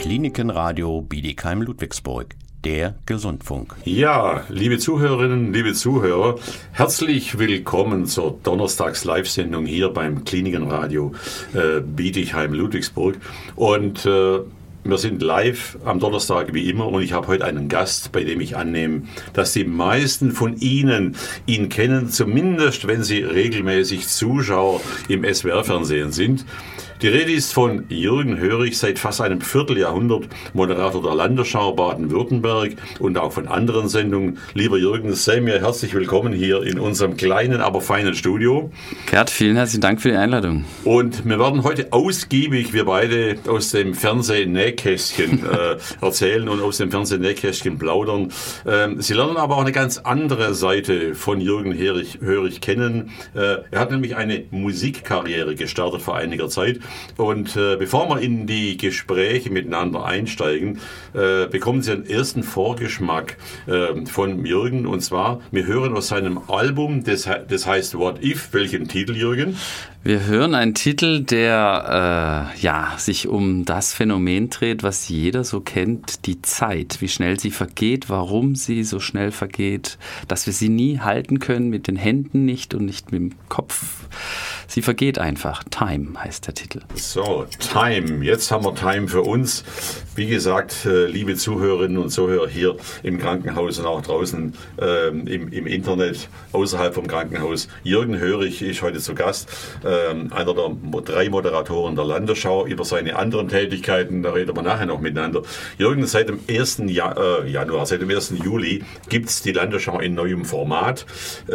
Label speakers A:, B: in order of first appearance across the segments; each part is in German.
A: Klinikenradio Bietigheim-Ludwigsburg, der Gesundfunk.
B: Ja, liebe Zuhörerinnen, liebe Zuhörer, herzlich willkommen zur Donnerstags-Live-Sendung hier beim Klinikenradio Bietigheim-Ludwigsburg. Und wir sind live am Donnerstag wie immer und ich habe heute einen Gast, bei dem ich annehme, dass die meisten von Ihnen ihn kennen, zumindest wenn Sie regelmäßig Zuschauer im SWR-Fernsehen sind. Die Rede ist von Jürgen Hörig, seit fast einem Vierteljahrhundert Moderator der Landesschau Baden-Württemberg und auch von anderen Sendungen. Lieber Jürgen, sei mir herzlich willkommen hier in unserem kleinen, aber feinen Studio.
C: Gerd, vielen herzlichen Dank für die Einladung.
B: Und wir werden heute ausgiebig, wir beide, aus dem Fernsehnähkästchen erzählen und aus dem Fernsehnähkästchen plaudern. Sie lernen aber auch eine ganz andere Seite von Jürgen Hörig kennen. Er hat nämlich eine Musikkarriere gestartet vor einiger Zeit. Und bevor wir in die Gespräche miteinander einsteigen, bekommen Sie einen ersten Vorgeschmack von Jürgen. Und zwar, wir hören aus seinem Album, das heißt What If. Welchen Titel, Jürgen?
C: Wir hören einen Titel, der sich um das Phänomen dreht, was jeder so kennt, die Zeit, wie schnell sie vergeht, warum sie so schnell vergeht, dass wir sie nie halten können, mit den Händen nicht und nicht mit dem Kopf. Sie vergeht einfach. Time heißt der Titel.
B: So, Time. Jetzt haben wir Time für uns. Wie gesagt, liebe Zuhörerinnen und Zuhörer hier im Krankenhaus und auch draußen im Internet, außerhalb vom Krankenhaus. Jürgen Hörig ist heute zu Gast. Einer der 3 Moderatoren der Landesschau. Über seine anderen Tätigkeiten, da reden wir nachher noch miteinander. Jürgen, seit dem 1. Januar, seit dem 1. Juli gibt es die Landesschau in neuem Format.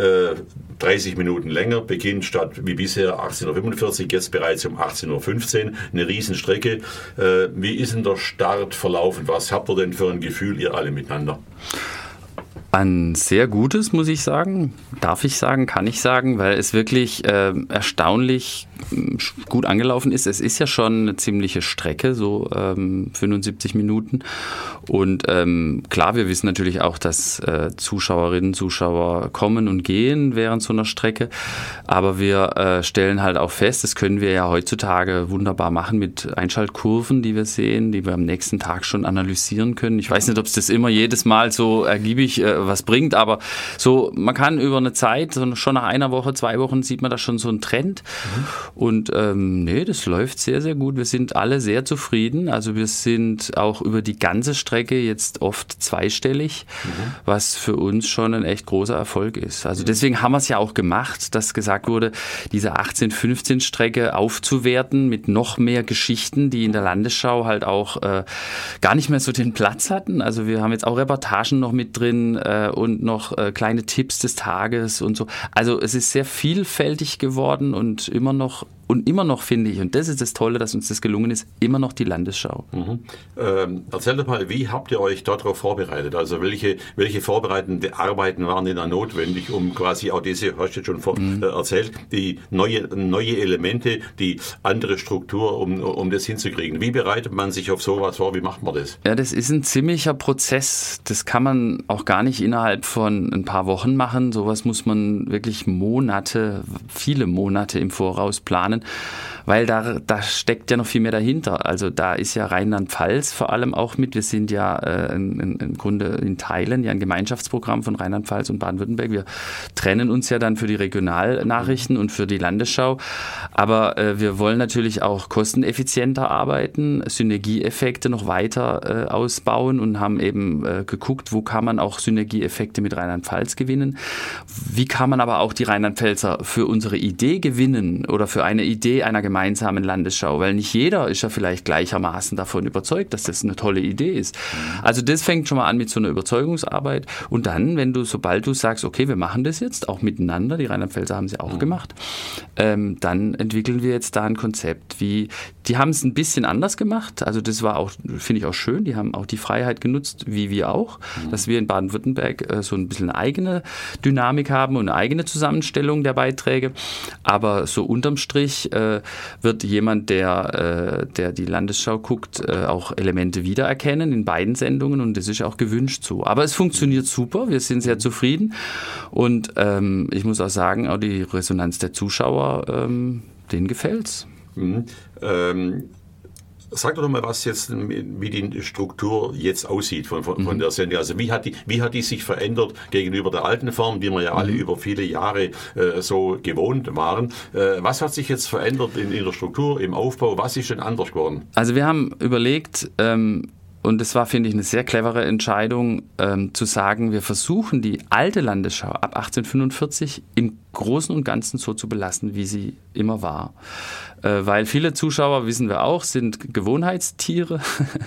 B: 30 Minuten länger, beginnt statt wie bisher 18.45 Uhr, jetzt bereits um 18.15 Uhr. Eine Riesenstrecke. Wie ist denn der Start verlaufen? Was habt ihr denn für ein Gefühl, ihr alle miteinander?
C: Ein sehr gutes, muss ich sagen. Darf ich sagen, kann ich sagen, weil es wirklich erstaunlich gut angelaufen ist. Es ist ja schon eine ziemliche Strecke, so 75 Minuten. Und klar, wir wissen natürlich auch, dass Zuschauerinnen, Zuschauer kommen und gehen während so einer Strecke. Aber wir stellen halt auch fest, das können wir ja heutzutage wunderbar machen mit Einschaltkurven, die wir sehen, die wir am nächsten Tag schon analysieren können. Ich weiß nicht, ob es das immer jedes Mal so ergiebig was bringt, aber so, man kann über eine Zeit, schon nach einer Woche, 2 Wochen sieht man da schon so einen Trend. Und das läuft sehr, sehr gut. Wir sind alle sehr zufrieden. Also wir sind auch über die ganze Strecke jetzt oft zweistellig, was für uns schon ein echt großer Erfolg ist. Also deswegen haben wir es ja auch gemacht, dass gesagt wurde, diese 18-15-Strecke aufzuwerten mit noch mehr Geschichten, die in der Landesschau halt auch gar nicht mehr so den Platz hatten. Also wir haben jetzt auch Reportagen noch mit drin und noch kleine Tipps des Tages und so. Also es ist sehr vielfältig geworden und immer noch finde ich, und das ist das Tolle, dass uns das gelungen ist, immer noch die Landesschau.
B: Erzähl doch mal, wie habt ihr euch darauf vorbereitet? Also welche vorbereitende Arbeiten waren denn da notwendig, um quasi auch diese, hast du jetzt schon erzählt, die neue Elemente, die andere Struktur, um das hinzukriegen? Wie bereitet man sich auf sowas vor? Wie macht man das?
C: Ja, das ist ein ziemlicher Prozess. Das kann man auch gar nicht innerhalb von ein paar Wochen machen. Sowas muss man wirklich viele Monate im Voraus planen. Weil da steckt ja noch viel mehr dahinter. Also da ist ja Rheinland-Pfalz vor allem auch mit. Wir sind ja im Grunde in Teilen ja ein Gemeinschaftsprogramm von Rheinland-Pfalz und Baden-Württemberg. Wir trennen uns ja dann für die Regionalnachrichten und für die Landesschau. Aber wir wollen natürlich auch kosteneffizienter arbeiten, Synergieeffekte noch weiter ausbauen und haben eben geguckt, wo kann man auch Synergieeffekte mit Rheinland-Pfalz gewinnen. Wie kann man aber auch die Rheinland-Pfälzer für unsere Idee gewinnen oder für eine Idee einer gemeinsamen Landesschau, weil nicht jeder ist ja vielleicht gleichermaßen davon überzeugt, dass das eine tolle Idee ist. Also das fängt schon mal an mit so einer Überzeugungsarbeit und dann, sobald du sagst, okay, wir machen das jetzt auch miteinander, die Rheinland-Pfälzer haben es auch gemacht, dann entwickeln wir jetzt da ein Konzept, die haben es ein bisschen anders gemacht, also das war auch, finde ich auch schön, die haben auch die Freiheit genutzt, wie wir auch, dass wir in Baden-Württemberg so ein bisschen eine eigene Dynamik haben und eine eigene Zusammenstellung der Beiträge, aber so unterm Strich wird jemand, der die Landesschau guckt, auch Elemente wiedererkennen in beiden Sendungen und das ist auch gewünscht so. Aber es funktioniert super, wir sind sehr zufrieden und ich muss auch sagen, auch die Resonanz der Zuschauer, denen gefällt's.
B: Sag doch mal, was jetzt, wie die Struktur jetzt aussieht von der Sendung. Also wie hat die sich verändert gegenüber der alten Form, die wir ja alle über viele Jahre so gewohnt waren? Was hat sich jetzt verändert in der Struktur, im Aufbau? Was ist denn anders geworden?
C: Also wir haben überlegt, und das war, finde ich, eine sehr clevere Entscheidung, zu sagen, wir versuchen die alte Landesschau ab 1845 im Großen und Ganzen so zu belassen, wie sie immer war. Weil viele Zuschauer, wissen wir auch, sind Gewohnheitstiere.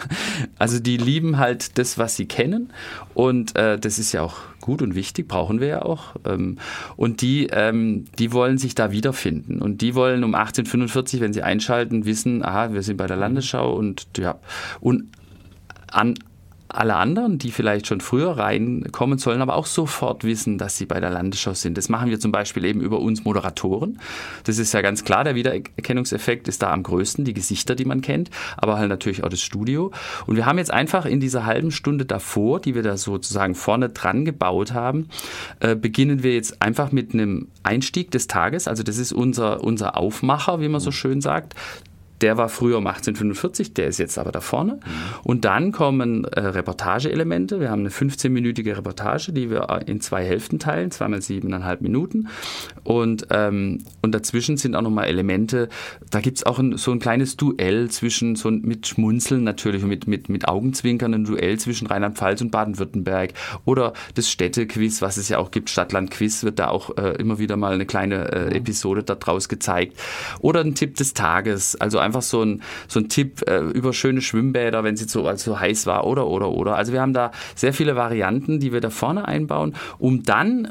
C: Also die lieben halt das, was sie kennen. Und das ist ja auch gut und wichtig, brauchen wir ja auch. Und die wollen sich da wiederfinden. Und die wollen um 1845, wenn sie einschalten, wissen, aha, wir sind bei der Landesschau und ja. Und an alle anderen, die vielleicht schon früher reinkommen, sollen aber auch sofort wissen, dass sie bei der Landesschau sind. Das machen wir zum Beispiel eben über uns Moderatoren. Das ist ja ganz klar, der Wiedererkennungseffekt ist da am größten, die Gesichter, die man kennt, aber halt natürlich auch das Studio. Und wir haben jetzt einfach in dieser halben Stunde davor, die wir da sozusagen vorne dran gebaut haben, beginnen wir jetzt einfach mit einem Einstieg des Tages. Also das ist unser Aufmacher, wie man so schön sagt. Der war früher um 1845, der ist jetzt aber da vorne. Und dann kommen Reportageelemente. Wir haben eine 15-minütige Reportage, die wir in 2 Hälften teilen, 2 mal 7,5 Minuten. Und dazwischen sind auch nochmal Elemente, da gibt es auch so ein kleines Duell zwischen, mit Schmunzeln natürlich, mit Augenzwinkern, ein Duell zwischen Rheinland-Pfalz und Baden-Württemberg. Oder das Städtequiz, was es ja auch gibt, Stadt-Land-Quiz, wird da auch immer wieder mal eine kleine Episode daraus gezeigt. Oder ein Tipp des Tages, also einfach so ein Tipp über schöne Schwimmbäder, wenn es jetzt so heiß war oder. Also wir haben da sehr viele Varianten, die wir da vorne einbauen, um dann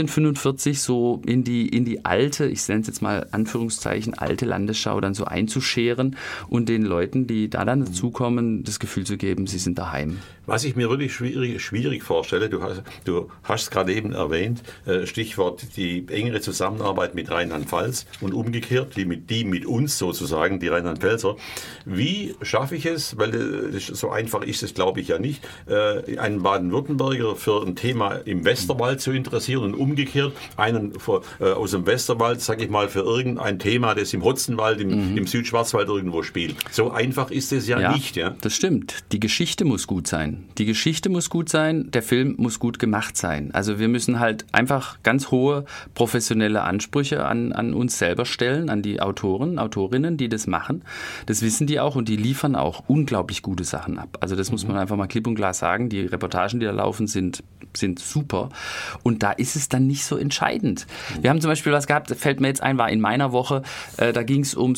C: 1845 so in die alte, ich nenne es jetzt mal Anführungszeichen, alte Landesschau dann so einzuscheren und den Leuten, die da dann dazukommen, das Gefühl zu geben, sie sind daheim.
B: Was ich mir wirklich schwierig vorstelle, du hast es gerade eben erwähnt, Stichwort die engere Zusammenarbeit mit Rheinland-Pfalz und umgekehrt, die mit uns sozusagen, die Rheinland-Pfälzer. Wie schaffe ich es, weil so einfach ist es, glaube ich, ja nicht, einen Baden-Württemberger für ein Thema im Westerwald zu interessieren und umgekehrt einen aus dem Westerwald, sage ich mal, für irgendein Thema, das im Hotzenwald, im Südschwarzwald irgendwo spielt. So einfach ist es ja nicht. Ja,
C: das stimmt. Die Geschichte muss gut sein. Die Geschichte muss gut sein, der Film muss gut gemacht sein. Also wir müssen halt einfach ganz hohe professionelle Ansprüche an uns selber stellen, an die Autoren, Autorinnen, die das machen. Das wissen die auch und die liefern auch unglaublich gute Sachen ab. Also das muss man einfach mal klipp und klar sagen. Die Reportagen, die da laufen, sind super. Und da ist es dann nicht so entscheidend. Wir haben zum Beispiel was gehabt, fällt mir jetzt ein, war in meiner Woche, da ging es um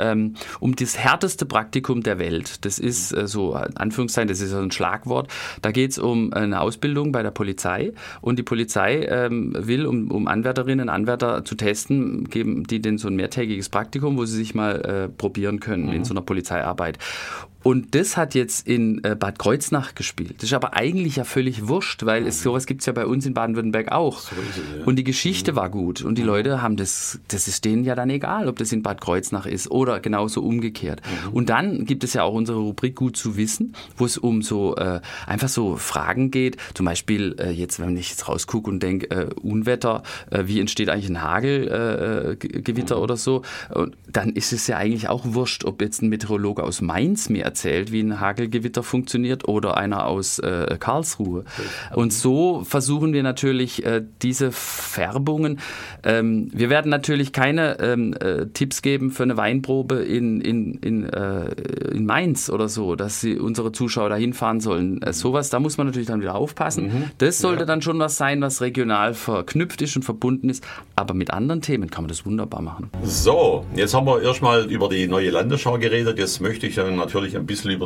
C: um das härteste Praktikum der Welt. Das ist so, in Anführungszeichen, das ist so ein Schlagwort. Da geht es um eine Ausbildung bei der Polizei und die Polizei will, um Anwärterinnen und Anwärter zu testen, geben die denen so ein mehrtägiges Praktikum, wo sie sich mal probieren können in so einer Polizeiarbeit. Und das hat jetzt in Bad Kreuznach gespielt. Das ist aber eigentlich ja völlig wurscht, weil sowas gibt es ja bei uns in Baden-Württemberg auch. So ist es, ja. Und die Geschichte war gut. Und die Leute haben das ist denen ja dann egal, ob das in Bad Kreuznach ist oder genauso umgekehrt. Und dann gibt es ja auch unsere Rubrik Gut zu wissen, wo es um so einfach so Fragen geht. Zum Beispiel jetzt, wenn ich jetzt rausgucke und denke, Unwetter, wie entsteht eigentlich ein Hagelgewitter oder so, und dann ist es ja eigentlich auch wurscht, ob jetzt ein Meteorologe aus Mainz mir erzählt, wie ein Hagelgewitter funktioniert oder einer aus Karlsruhe. Und so versuchen wir natürlich diese Färbungen. Wir werden natürlich keine Tipps geben für eine Weinprobe in Mainz oder so, dass unsere Zuschauer da hinfahren sollen. Sowas, da muss man natürlich dann wieder aufpassen. Das sollte dann schon was sein, was regional verknüpft ist und verbunden ist. Aber mit anderen Themen kann man das wunderbar machen.
B: So, jetzt haben wir erstmal über die neue Landesschau geredet. Jetzt möchte ich dann natürlich ein bisschen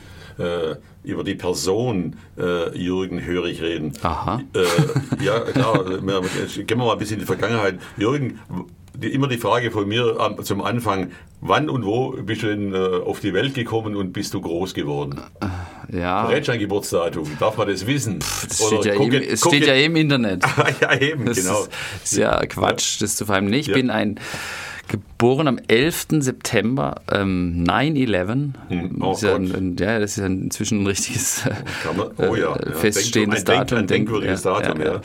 B: über die Person Jürgen Hörig reden.
C: Aha.
B: Ja, klar, gehen wir mal ein bisschen in die Vergangenheit. Jürgen, immer die Frage von mir zum Anfang, wann und wo bist du denn auf die Welt gekommen und bist du groß geworden?
C: Ja.
B: Verrätst du ein Geburtsdatum? Darf man das wissen?
C: Es steht ja im Internet.
B: Ja, eben, genau.
C: Das ist ja Quatsch, das zu verheimlichen. Ich bin ein Geboren am 11. September 9/11. Das ist ja inzwischen ein richtiges feststehendes Datum.
B: Ein denkwürdiges Datum, ja.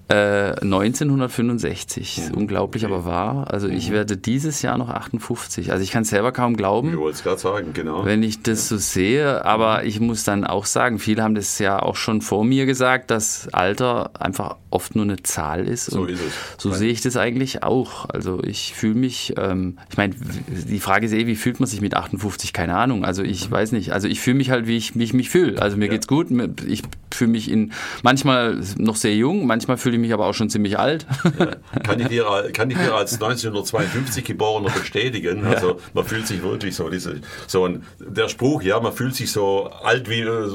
C: 1965. Ist unglaublich, aber wahr. Also ich werde dieses Jahr noch 58. Also ich kann es selber kaum glauben.
B: Ich wollte es gerade sagen, genau.
C: Wenn ich das so sehe. Aber ich muss dann auch sagen, viele haben das ja auch schon vor mir gesagt, dass Alter einfach oft nur eine Zahl ist.
B: So ist es.
C: So sehe ich das eigentlich auch. Also ich fühle mich, ich meine, die Frage ist wie fühlt man sich mit 58? Keine Ahnung. Also ich weiß nicht. Also ich fühle mich halt, wie ich mich fühle. Also mir geht's gut. Ich fühle mich manchmal noch sehr jung, manchmal fühle ich mich aber auch schon ziemlich alt.
B: Ja. Kann ich dir als 1952 Geborener bestätigen. Also man fühlt sich wirklich der Spruch, man fühlt sich so alt wie man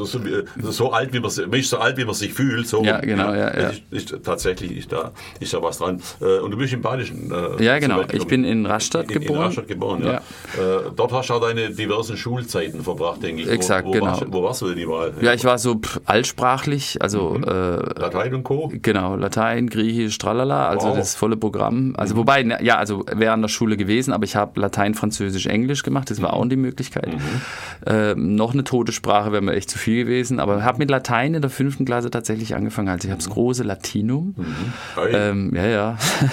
B: ist so alt, wie man sich fühlt. So,
C: ja, genau.
B: Tatsächlich ist da was dran. Und du bist im Badischen.
C: Ja, genau. Ich bin in Rastatt geboren.
B: In Rastatt geboren, ja. Dort hast du auch deine diversen Schulzeiten verbracht, denke ich.
C: Exakt, genau.
B: Wo warst du denn überall?
C: Ja, ich war so altsprachlich, also
B: Latein und Co.?
C: Genau, Latein, Griechisch, tralala, also das volle Programm. Also wobei, wäre an der Schule gewesen, aber ich habe Latein, Französisch, Englisch gemacht, das war auch die Möglichkeit. Noch eine tote Sprache wäre mir echt zu viel gewesen, aber habe mit Latein in der 5. Klasse tatsächlich angefangen. Also ich habe das große Latinum.
B: Der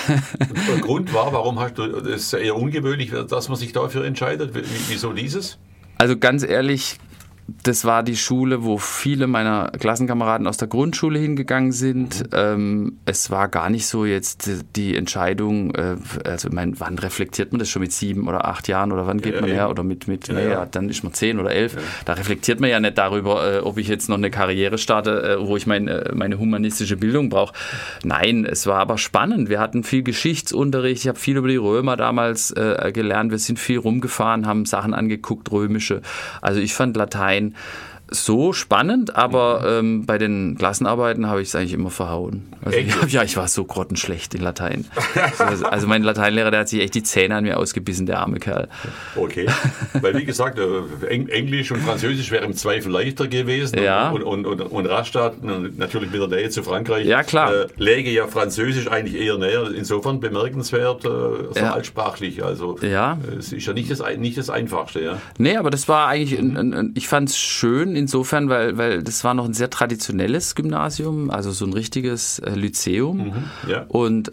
B: Grund war, warum hast du, das ist eher ungewöhnlich, dass man sich dafür entscheidet. Wieso dieses?
C: Also ganz ehrlich, das war die Schule, wo viele meiner Klassenkameraden aus der Grundschule hingegangen sind. Es war gar nicht so jetzt die Entscheidung, wann reflektiert man das schon mit 7 oder 8 Jahren oder wann geht man her oder dann ist man 10 oder 11. Ja. Da reflektiert man ja nicht darüber, ob ich jetzt noch eine Karriere starte, wo ich meine humanistische Bildung brauche. Nein, es war aber spannend. Wir hatten viel Geschichtsunterricht. Ich habe viel über die Römer damals gelernt. Wir sind viel rumgefahren, haben Sachen angeguckt, römische. Also ich fand Latein so spannend, aber bei den Klassenarbeiten habe ich es eigentlich immer verhauen. Also ich war so grottenschlecht in Latein. Also mein Lateinlehrer, der hat sich echt die Zähne an mir ausgebissen, der arme Kerl.
B: Okay, weil wie gesagt, Englisch und Französisch wäre im Zweifel leichter gewesen.
C: Ja.
B: Und Rastatt, natürlich mit der Nähe zu Frankreich,
C: ja, klar.
B: Läge ja Französisch eigentlich eher näher. Insofern bemerkenswert, so altsprachlich. Also es ist ja nicht das Einfachste. Ja.
C: Nee, aber das war eigentlich, ich fand es schön, insofern, weil das war noch ein sehr traditionelles Gymnasium, also so ein richtiges Lyzeum. Und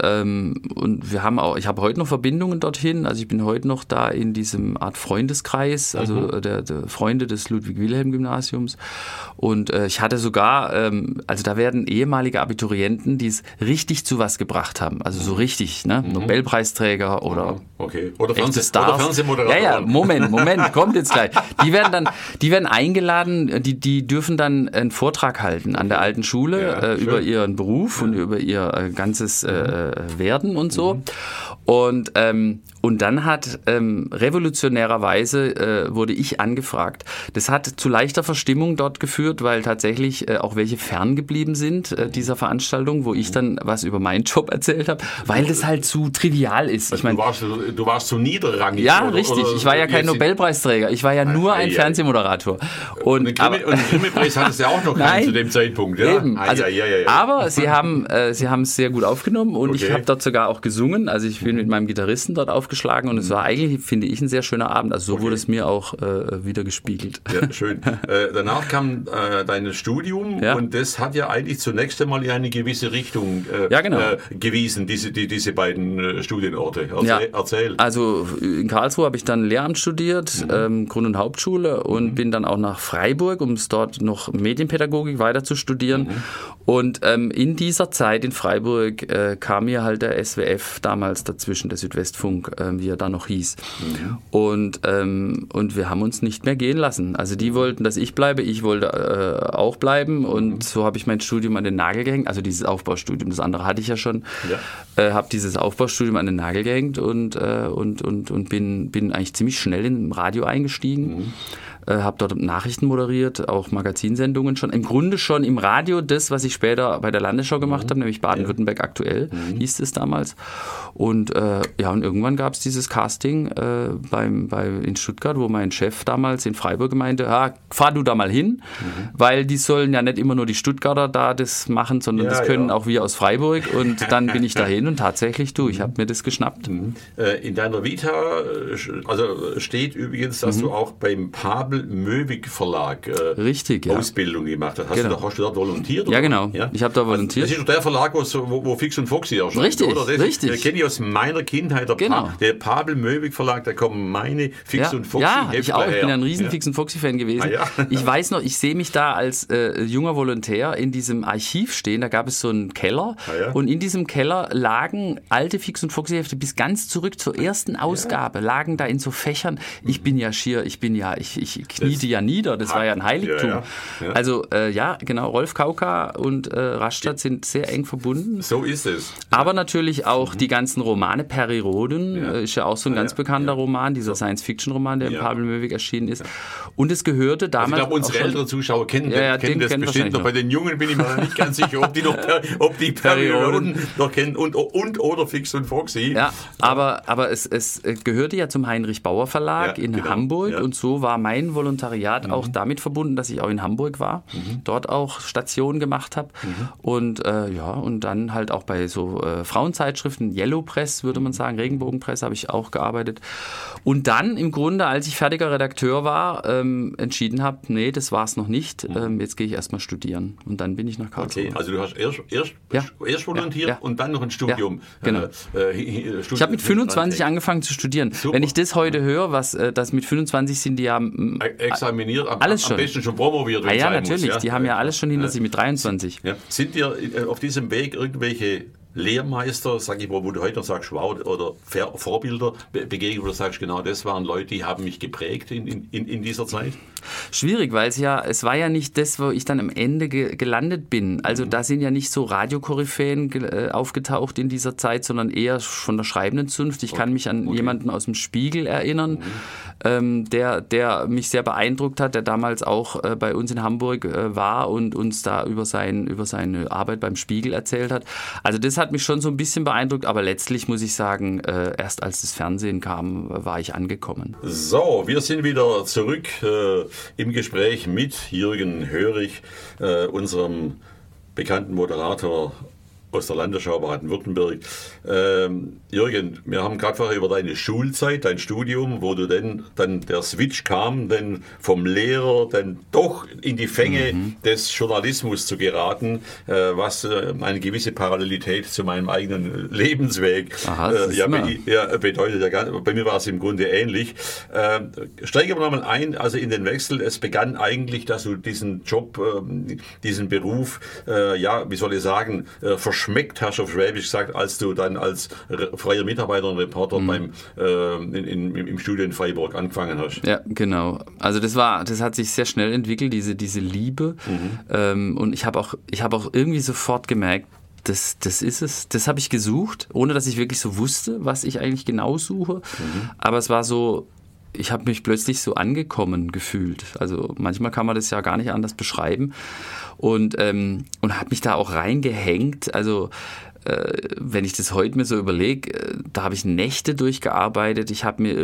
C: wir haben auch, ich habe heute noch Verbindungen dorthin, also ich bin heute noch da in diesem Art Freundeskreis, also der Freunde des Ludwig-Wilhelm-Gymnasiums. Und ich hatte sogar, also da werden ehemalige Abiturienten, die es richtig zu was gebracht haben, also so richtig, ne? Nobelpreisträger oder
B: Fernsehmoderator.
C: Ja, Moment, kommt jetzt gleich. Die werden eingeladen, die dürfen dann einen Vortrag halten an der alten Schule über ihren Beruf und über ihr ganzes Werden und so. Und dann hat revolutionärerweise wurde ich angefragt. Das hat zu leichter Verstimmung dort geführt, weil tatsächlich auch welche ferngeblieben sind dieser Veranstaltung, wo ich dann was über meinen Job erzählt habe, weil das halt zu trivial ist. Ich meine,
B: du warst so niederrangig.
C: Ja, richtig. Ich war ja kein Nobelpreisträger. Ich war ja nur ein Fernsehmoderator. Und
B: einen Grimme-Preis hattest du ja auch noch keinen zu dem Zeitpunkt. Ja?
C: Eben. Aber sie haben es sehr gut aufgenommen und ich habe dort sogar auch gesungen. Also ich bin mit meinem Gitarristen dort aufgeschlagen und es war eigentlich, finde ich, ein sehr schöner Abend. Also so wurde es mir auch wieder gespielt.
B: Ja, schön. Danach kam dein Studium und das hat ja eigentlich zunächst einmal in eine gewisse Richtung gewiesen, diese beiden Studienorte. Erzähl.
C: Also in Karlsruhe habe ich dann Lehramt studiert, Grund- und Hauptschule und bin dann auch nach Freiburg, um es dort noch Medienpädagogik weiter zu studieren. Und in dieser Zeit in Freiburg kam mir halt der SWF damals dazwischen, der Südwestfunk, wie er da noch hieß. Und wir haben uns nicht mehr gehen lassen. Also die wollten, dass ich bleibe, ich wollte auch bleiben und so habe ich mein Studium an den Nagel gehängt, also dieses Aufbaustudium, das andere hatte ich ja schon, habe dieses Aufbaustudium an den Nagel gehängt und bin eigentlich ziemlich schnell im Radio eingestiegen. habe dort Nachrichten moderiert, auch Magazinsendungen schon. Im Grunde schon im Radio das, was ich später bei der Landesschau gemacht habe, nämlich Baden-Württemberg aktuell, hieß es damals. Und und irgendwann gab es dieses Casting in Stuttgart, wo mein Chef damals in Freiburg meinte, fahr du da mal hin, weil die sollen ja nicht immer nur die Stuttgarter da das machen, sondern das können auch wir aus Freiburg. Und dann bin ich dahin und tatsächlich, ich habe mir das geschnappt.
B: In deiner Vita steht übrigens, dass du auch beim Pavel Möwig Verlag
C: Richtig,
B: Ausbildung gemacht hast. Hast du dort volontiert?
C: Ja, genau. Ja? Ich habe da volontiert.
B: Das ist der Verlag, wo Fix und Foxy erscheint.
C: Richtig,
B: oder? Das
C: richtig.
B: kenne ich aus meiner Kindheit. Der Pavel Möwig Verlag, da kommen meine Fix und Foxy Hefte
C: ich auch. Ich bin
B: her.
C: ein riesen Fix und Foxy Fan gewesen. Ich weiß noch, ich sehe mich da als junger Volontär in diesem Archiv stehen. Da gab es so einen Keller und in diesem Keller lagen alte Fix und Foxy Hefte bis ganz zurück zur ersten Ausgabe, lagen da in so Fächern. Ich kniete ja nieder, das war ja ein Heiligtum.
B: Ja.
C: Also genau, Rolf Kauka und Rastatt sind sehr eng verbunden.
B: So ist es.
C: Aber natürlich auch die ganzen Romane, Perioden, ist ja auch so ein ganz bekannter Roman, dieser Science-Fiction-Roman, der in Pavel Möwig erschienen ist. Und es gehörte damals...
B: Also ich glaube, unsere älteren Zuschauer kennen das bestimmt noch. Bei den Jungen bin ich mir nicht ganz sicher, ob die Perioden noch kennen und oder Fix und Foxy.
C: Ja, aber es gehörte ja zum Heinrich Bauer Verlag in Hamburg und so war mein Volontariat auch damit verbunden, dass ich auch in Hamburg war, dort auch Stationen gemacht habe und dann halt auch bei so Frauenzeitschriften, Yellow Press würde man sagen, Regenbogenpress habe ich auch gearbeitet und dann im Grunde, als ich fertiger Redakteur war, entschieden habe, nee, das war es noch nicht, jetzt gehe ich erstmal studieren und dann bin ich nach Karlsruhe.
B: Okay, also du hast erst volontiert und dann noch ein Studium.
C: Ja, genau. Ich habe mit 25 angefangen zu studieren. Super. Wenn ich das heute höre, das mit 25 sind die ja
B: examiniert,
C: alles
B: am besten schon promoviert.
C: Ja, natürlich, die haben ja alles schon hinter sich mit 23.
B: Ja. Sind dir auf diesem Weg irgendwelche Lehrmeister, sag ich mal, wo du heute noch sagst, wow, oder Vorbilder begegnet, wo du sagst, genau, das waren Leute, die haben mich geprägt in dieser Zeit?
C: Schwierig, weil es war ja nicht das, wo ich dann am Ende gelandet bin. Also da sind ja nicht so Radiokoryphäen aufgetaucht in dieser Zeit, sondern eher von der schreibenden Zunft. Ich kann mich an jemanden aus dem Spiegel erinnern, der mich sehr beeindruckt hat, der damals auch bei uns in Hamburg war und uns da über seine Arbeit beim Spiegel erzählt hat. Also das hat mich schon so ein bisschen beeindruckt, aber letztlich muss ich sagen, erst als das Fernsehen kam, war ich angekommen.
B: So, wir sind wieder zurück im Gespräch mit Jürgen Hörig, unserem bekannten Moderator aus der Landesschau Baden-Württemberg. Jürgen, wir haben gerade vorher über deine Schulzeit, dein Studium, wo du dann der Switch kam, denn vom Lehrer dann doch in die Fänge des Journalismus zu geraten, was eine gewisse Parallelität zu meinem eigenen Lebensweg bedeutet. Bei mir war es im Grunde ähnlich. Steigen wir nochmal ein, also in den Wechsel. Es begann eigentlich, dass du diesen Job, diesen Beruf, wie soll ich sagen, verschmeckt hast, auf Schwäbisch gesagt, als du dann als freier Mitarbeiter und Reporter im Studio in Freiburg angefangen hast.
C: Ja, genau. Also das hat sich sehr schnell entwickelt, diese Liebe. Und ich habe auch irgendwie sofort gemerkt, das ist es. Das habe ich gesucht, ohne dass ich wirklich so wusste, was ich eigentlich genau suche. Aber es war so, ich habe mich plötzlich so angekommen gefühlt. Also manchmal kann man das ja gar nicht anders beschreiben. Und habe mich da auch reingehängt. Also wenn ich das heute mir so überlege, da habe ich Nächte durchgearbeitet. Ich habe mir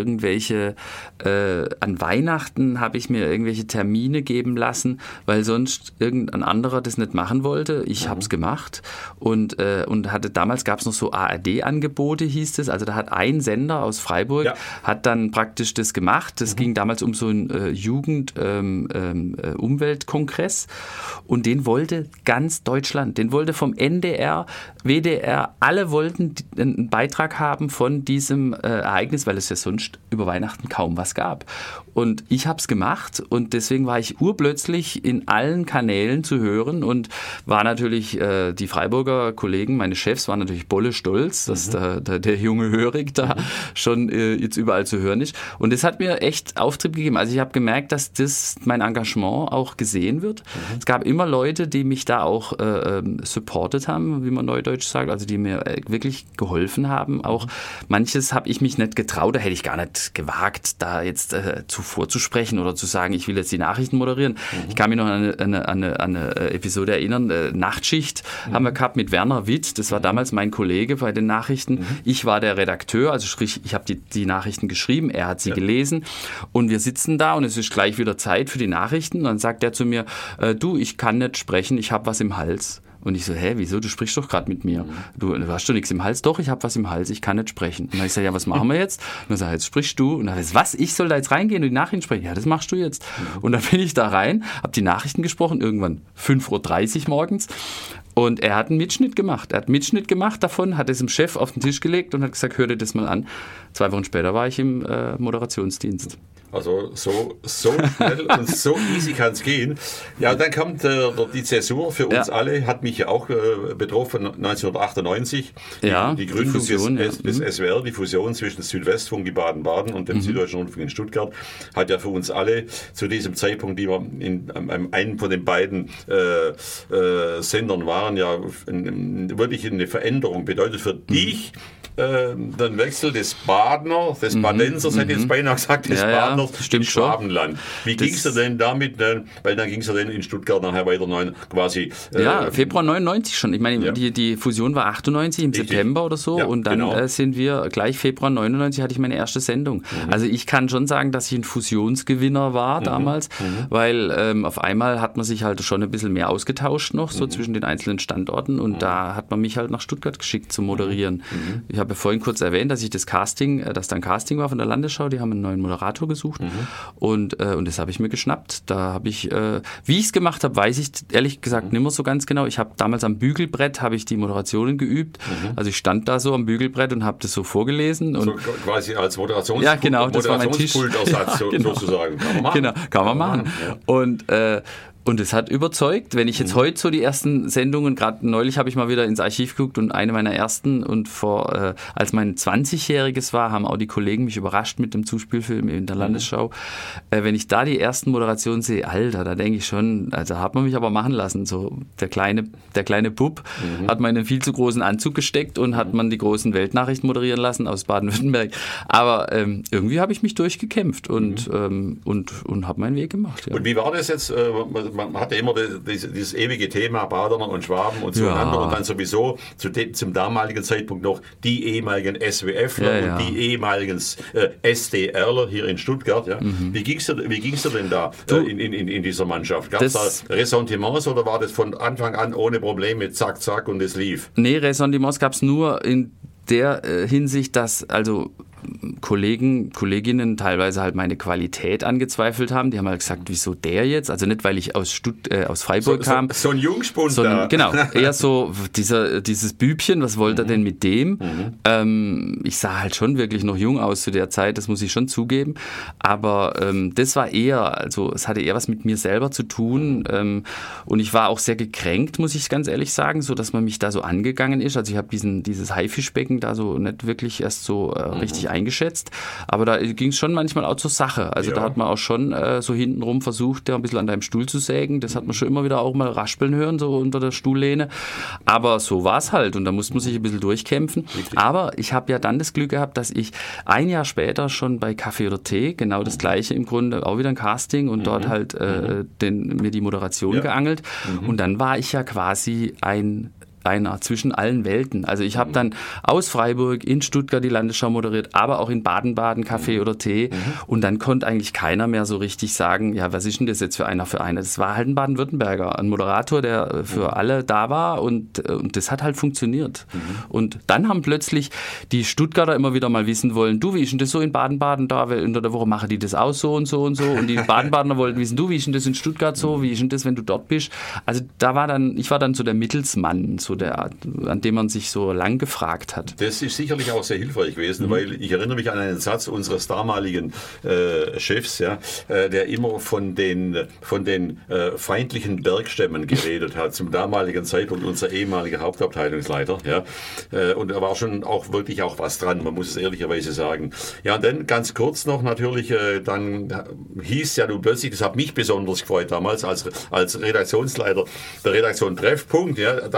C: an Weihnachten habe ich mir irgendwelche Termine geben lassen, weil sonst irgendein anderer das nicht machen wollte. Ich habe es gemacht und damals gab es noch so ARD-Angebote, hieß es. Also da hat ein Sender aus Freiburg, hat dann praktisch das gemacht. Das ging damals um so einen Jugend-Umweltkongress und den wollte ganz Deutschland, den wollte vom NDR, WDR, alle wollten einen Beitrag haben von diesem Ereignis, weil es ja sonst über Weihnachten kaum was gab. Und ich habe es gemacht und deswegen war ich urplötzlich in allen Kanälen zu hören und war natürlich, die Freiburger Kollegen, meine Chefs, waren natürlich bolle stolz, dass der junge Hörig da schon jetzt überall zu hören ist. Und das hat mir echt Auftrieb gegeben. Also ich habe gemerkt, dass mein Engagement auch gesehen wird. Es gab immer Leute, die mich da auch supportet haben, wie man neudeutsch sagt. beauftragt, also die mir wirklich geholfen haben. Auch manches habe ich mich nicht getraut, da hätte ich gar nicht gewagt, da jetzt vorzusprechen oder zu sagen, ich will jetzt die Nachrichten moderieren. Ich kann mich noch an eine Episode erinnern, Nachtschicht haben wir gehabt mit Werner Witt, das war damals mein Kollege bei den Nachrichten. Ich war der Redakteur, also sprich, ich habe die Nachrichten geschrieben, er hat sie gelesen und wir sitzen da und es ist gleich wieder Zeit für die Nachrichten und dann sagt er zu mir, du, ich kann nicht sprechen, ich habe was im Hals. Und ich so, wieso, du sprichst doch gerade mit mir. Du hast doch nichts im Hals? Doch, ich habe was im Hals, ich kann nicht sprechen. Und dann habe ich gesagt, ja, was machen wir jetzt? Und dann sagt er, jetzt sprichst du. Und dann habe ich gesagt, was, ich soll da jetzt reingehen und die Nachrichten sprechen? Ja, das machst du jetzt. Und dann bin ich da rein, habe die Nachrichten gesprochen, irgendwann 5:30 Uhr morgens. Und er hat einen Mitschnitt gemacht. Er hat einen Mitschnitt gemacht davon, hat es dem Chef auf den Tisch gelegt und hat gesagt, hör dir das mal an. 2 Wochen später war ich im Moderationsdienst.
B: Also so schnell und so easy kann es gehen. Ja, dann kommt die Zäsur für uns alle, hat mich ja auch betroffen 1998. Die Gründung die Fusion, des SWR, die Fusion zwischen Südwestfunk Baden-Baden und dem Süddeutschen Rundfunk in Stuttgart, hat ja für uns alle zu diesem Zeitpunkt, die wir in einem von den beiden Sendern waren, ja wirklich eine Veränderung bedeutet für dich. Den Wechsel des Badensers, hätte ich jetzt beinahe gesagt, des Badners im Schwabenland. Wie ging es dir denn damit? Weil dann ging es ja dann in Stuttgart nachher weiter quasi.
C: Februar 99 schon. Ich meine, die Fusion war 98 im September oder so und dann sind wir gleich Februar 99 hatte ich meine erste Sendung. Also ich kann schon sagen, dass ich ein Fusionsgewinner war damals, weil auf einmal hat man sich halt schon ein bisschen mehr ausgetauscht noch, so zwischen den einzelnen Standorten und da hat man mich halt nach Stuttgart geschickt zum Moderieren. Ich habe vorhin kurz erwähnt, dass da ein Casting war von der Landesschau, die haben einen neuen Moderator gesucht und das habe ich mir geschnappt. Da habe ich, wie ich es gemacht habe, weiß ich ehrlich gesagt nicht mehr so ganz genau. Ich habe damals am Bügelbrett die Moderationen geübt. Also ich stand da so am Bügelbrett und habe das so vorgelesen. Und
B: so quasi als Moderationspult,
C: ja, genau, das war mein Tisch.
B: Sozusagen. Kann man machen.
C: Genau, kann man machen. Ja. Und es hat überzeugt, wenn ich jetzt heute so die ersten Sendungen, gerade neulich habe ich mal wieder ins Archiv geguckt und eine meiner ersten und als mein 20-Jähriges war, haben auch die Kollegen mich überrascht mit dem Zuspielfilm in der Landesschau. Wenn ich da die ersten Moderationen sehe, Alter, da denke ich schon, also hat man mich aber machen lassen. So der kleine Bub hat man in einen viel zu großen Anzug gesteckt und hat man die großen Weltnachrichten moderieren lassen aus Baden-Württemberg. Aber irgendwie habe ich mich durchgekämpft und habe meinen Weg gemacht. Ja.
B: Und wie war das jetzt? Man hatte immer dieses ewige Thema Badener und Schwaben und zueinander und dann sowieso zum damaligen Zeitpunkt noch die ehemaligen SWFler und die ehemaligen SDRler hier in Stuttgart. Ja. Wie ging's dir denn da in dieser Mannschaft? Gab es da Ressentiments oder war das von Anfang an ohne Probleme, zack, zack und es lief?
C: Nee, Ressentiments gab es nur in der Hinsicht, dass Kolleginnen teilweise halt meine Qualität angezweifelt haben. Die haben halt gesagt, wieso der jetzt? Also nicht, weil ich aus Freiburg kam.
B: So ein Jungspund da.
C: Genau, eher so dieses Bübchen, was wollte er denn mit dem? Ich sah halt schon wirklich noch jung aus zu der Zeit, das muss ich schon zugeben. Aber das war eher, also es hatte eher was mit mir selber zu tun. Und ich war auch sehr gekränkt, muss ich ganz ehrlich sagen, so dass man mich da so angegangen ist. Also ich habe dieses Haifischbecken da so nicht wirklich erst so richtig eingeschätzt, aber da ging es schon manchmal auch zur Sache. Also da hat man auch schon so hintenrum versucht, ein bisschen an deinem Stuhl zu sägen. Das hat man schon immer wieder auch mal raspeln hören, so unter der Stuhllehne. Aber so war es halt und da musste man sich ein bisschen durchkämpfen. Richtig. Aber ich habe ja dann das Glück gehabt, dass ich ein Jahr später schon bei Kaffee oder Tee, genau das Gleiche im Grunde, auch wieder ein Casting und dort halt mir die Moderation geangelt. Und dann war ich ja quasi einer zwischen allen Welten. Also ich habe dann aus Freiburg in Stuttgart die Landesschau moderiert, aber auch in Baden-Baden Kaffee oder Tee und dann konnte eigentlich keiner mehr so richtig sagen, ja, was ist denn das jetzt für einer? Das war halt ein Baden-Württemberger, ein Moderator, der für alle da war und das hat halt funktioniert. Und dann haben plötzlich die Stuttgarter immer wieder mal wissen wollen, du, wie ist denn das so in Baden-Baden da? Unter der Woche machen die das auch so und so und so und die Baden-Badener wollten wissen, du, wie ist denn das in Stuttgart so? Wie ist denn das, wenn du dort bist? Also ich war dann so der Mittelsmann, so an dem man sich so lang gefragt hat.
B: Das ist sicherlich auch sehr hilfreich gewesen, weil ich erinnere mich an einen Satz unseres damaligen Chefs, der immer von den feindlichen Bergstämmen geredet hat, zum damaligen Zeitpunkt unser ehemaliger Hauptabteilungsleiter. Ja. Und da war schon auch wirklich auch was dran, man muss es ehrlicherweise sagen. Ja, und dann ganz kurz noch natürlich, dann hieß ja nun plötzlich, das hat mich besonders gefreut damals als Redaktionsleiter der Redaktion Treffpunkt, ja, dass plötzlich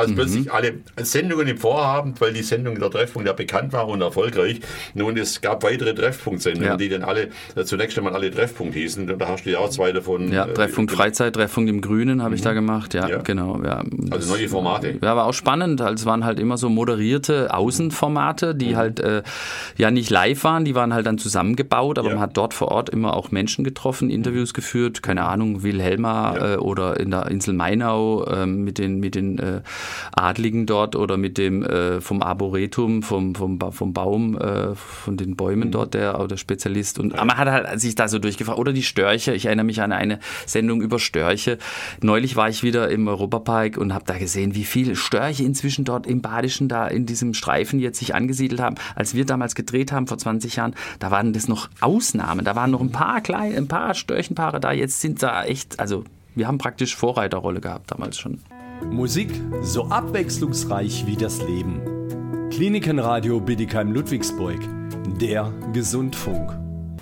B: natürlich alle Sendungen im Vorhaben, weil die Sendung der Treffpunkt ja bekannt war und erfolgreich. Nun, es gab weitere Treffpunkt-Sendungen, die dann alle, zunächst einmal alle Treffpunkt hießen. Da hast du ja auch zwei davon.
C: Ja, Treffpunkt Freizeit, Treffpunkt im Grünen habe ich da gemacht. Ja, genau. Ja.
B: Also neue Formate.
C: Ja, war auch spannend. Es waren halt immer so moderierte Außenformate, die halt ja nicht live waren. Die waren halt dann zusammengebaut, aber man hat dort vor Ort immer auch Menschen getroffen, Interviews geführt. Keine Ahnung, Wilhelma oder in der Insel Mainau mit den Adligen dort oder mit dem vom Arboretum, vom Baum, von den Bäumen dort, der Spezialist. Und man hat halt sich da so durchgefragt. Oder die Störche. Ich erinnere mich an eine Sendung über Störche. Neulich war ich wieder im Europapark und habe da gesehen, wie viele Störche inzwischen dort im Badischen, da in diesem Streifen jetzt sich angesiedelt haben. Als wir damals gedreht haben, vor 20 Jahren, da waren das noch Ausnahmen. Da waren noch ein paar Störchenpaare da. Jetzt sind da echt, also wir haben praktisch Vorreiterrolle gehabt damals schon.
D: Musik so abwechslungsreich wie das Leben. Klinikenradio Bietigheim-Ludwigsburg, der Gesundfunk.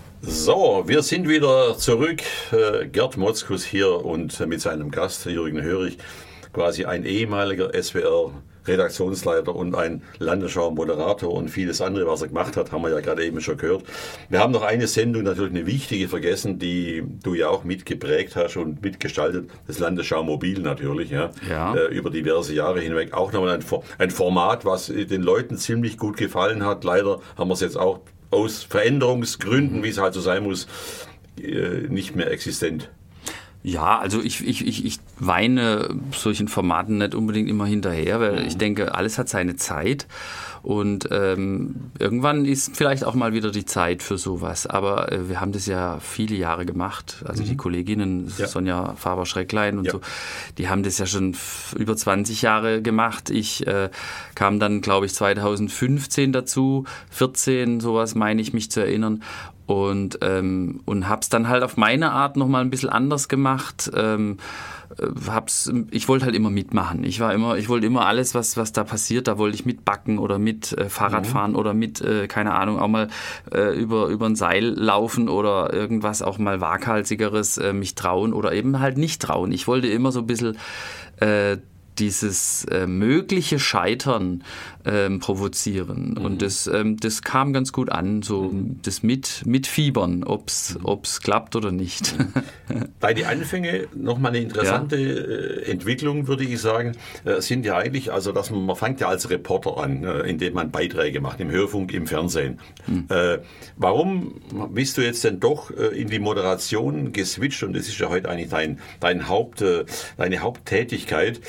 B: So, wir sind wieder zurück. Gerd Motzkus hier und mit seinem Gast Jürgen Hörig, quasi ein ehemaliger SWR-Redaktionsleiter und ein Landesschau-Moderator und vieles andere, was er gemacht hat, haben wir ja gerade eben schon gehört. Wir haben noch eine Sendung, natürlich eine wichtige, vergessen, die du ja auch mitgeprägt hast und mitgestaltet, das Landesschau Mobil natürlich, über diverse Jahre hinweg. Auch nochmal ein Format, was den Leuten ziemlich gut gefallen hat. Leider haben wir es jetzt auch aus Veränderungsgründen, wie es halt so sein muss, nicht mehr existent.
C: Ja, also ich weine solchen Formaten nicht unbedingt immer hinterher, weil ich denke, alles hat seine Zeit und irgendwann ist vielleicht auch mal wieder die Zeit für sowas. Aber wir haben das ja viele Jahre gemacht. Also die Kolleginnen, Sonja Faber-Schrecklein und so, die haben das ja schon über 20 Jahre gemacht. Ich kam dann, glaube ich, 2015 dazu, 14, sowas meine ich mich zu erinnern. Und hab's dann halt auf meine Art nochmal ein bisschen anders gemacht. Ich wollte halt immer mitmachen. Ich wollte immer alles, was da passiert, da wollte ich mitbacken oder mit Fahrrad fahren oder mit, keine Ahnung, auch mal über ein Seil laufen oder irgendwas auch mal waghalsigeres mich trauen oder eben halt nicht trauen. Ich wollte immer so ein bisschen dieses mögliche Scheitern provozieren. Und das kam ganz gut an, so das Mitfiebern, ob's klappt oder nicht.
B: Bei den Anfängen nochmal eine interessante Entwicklung, würde ich sagen, sind ja eigentlich, also dass man fängt ja als Reporter an, indem man Beiträge macht, im Hörfunk, im Fernsehen. Warum bist du jetzt denn doch in die Moderation geswitcht? Und das ist ja heute eigentlich deine Haupttätigkeit.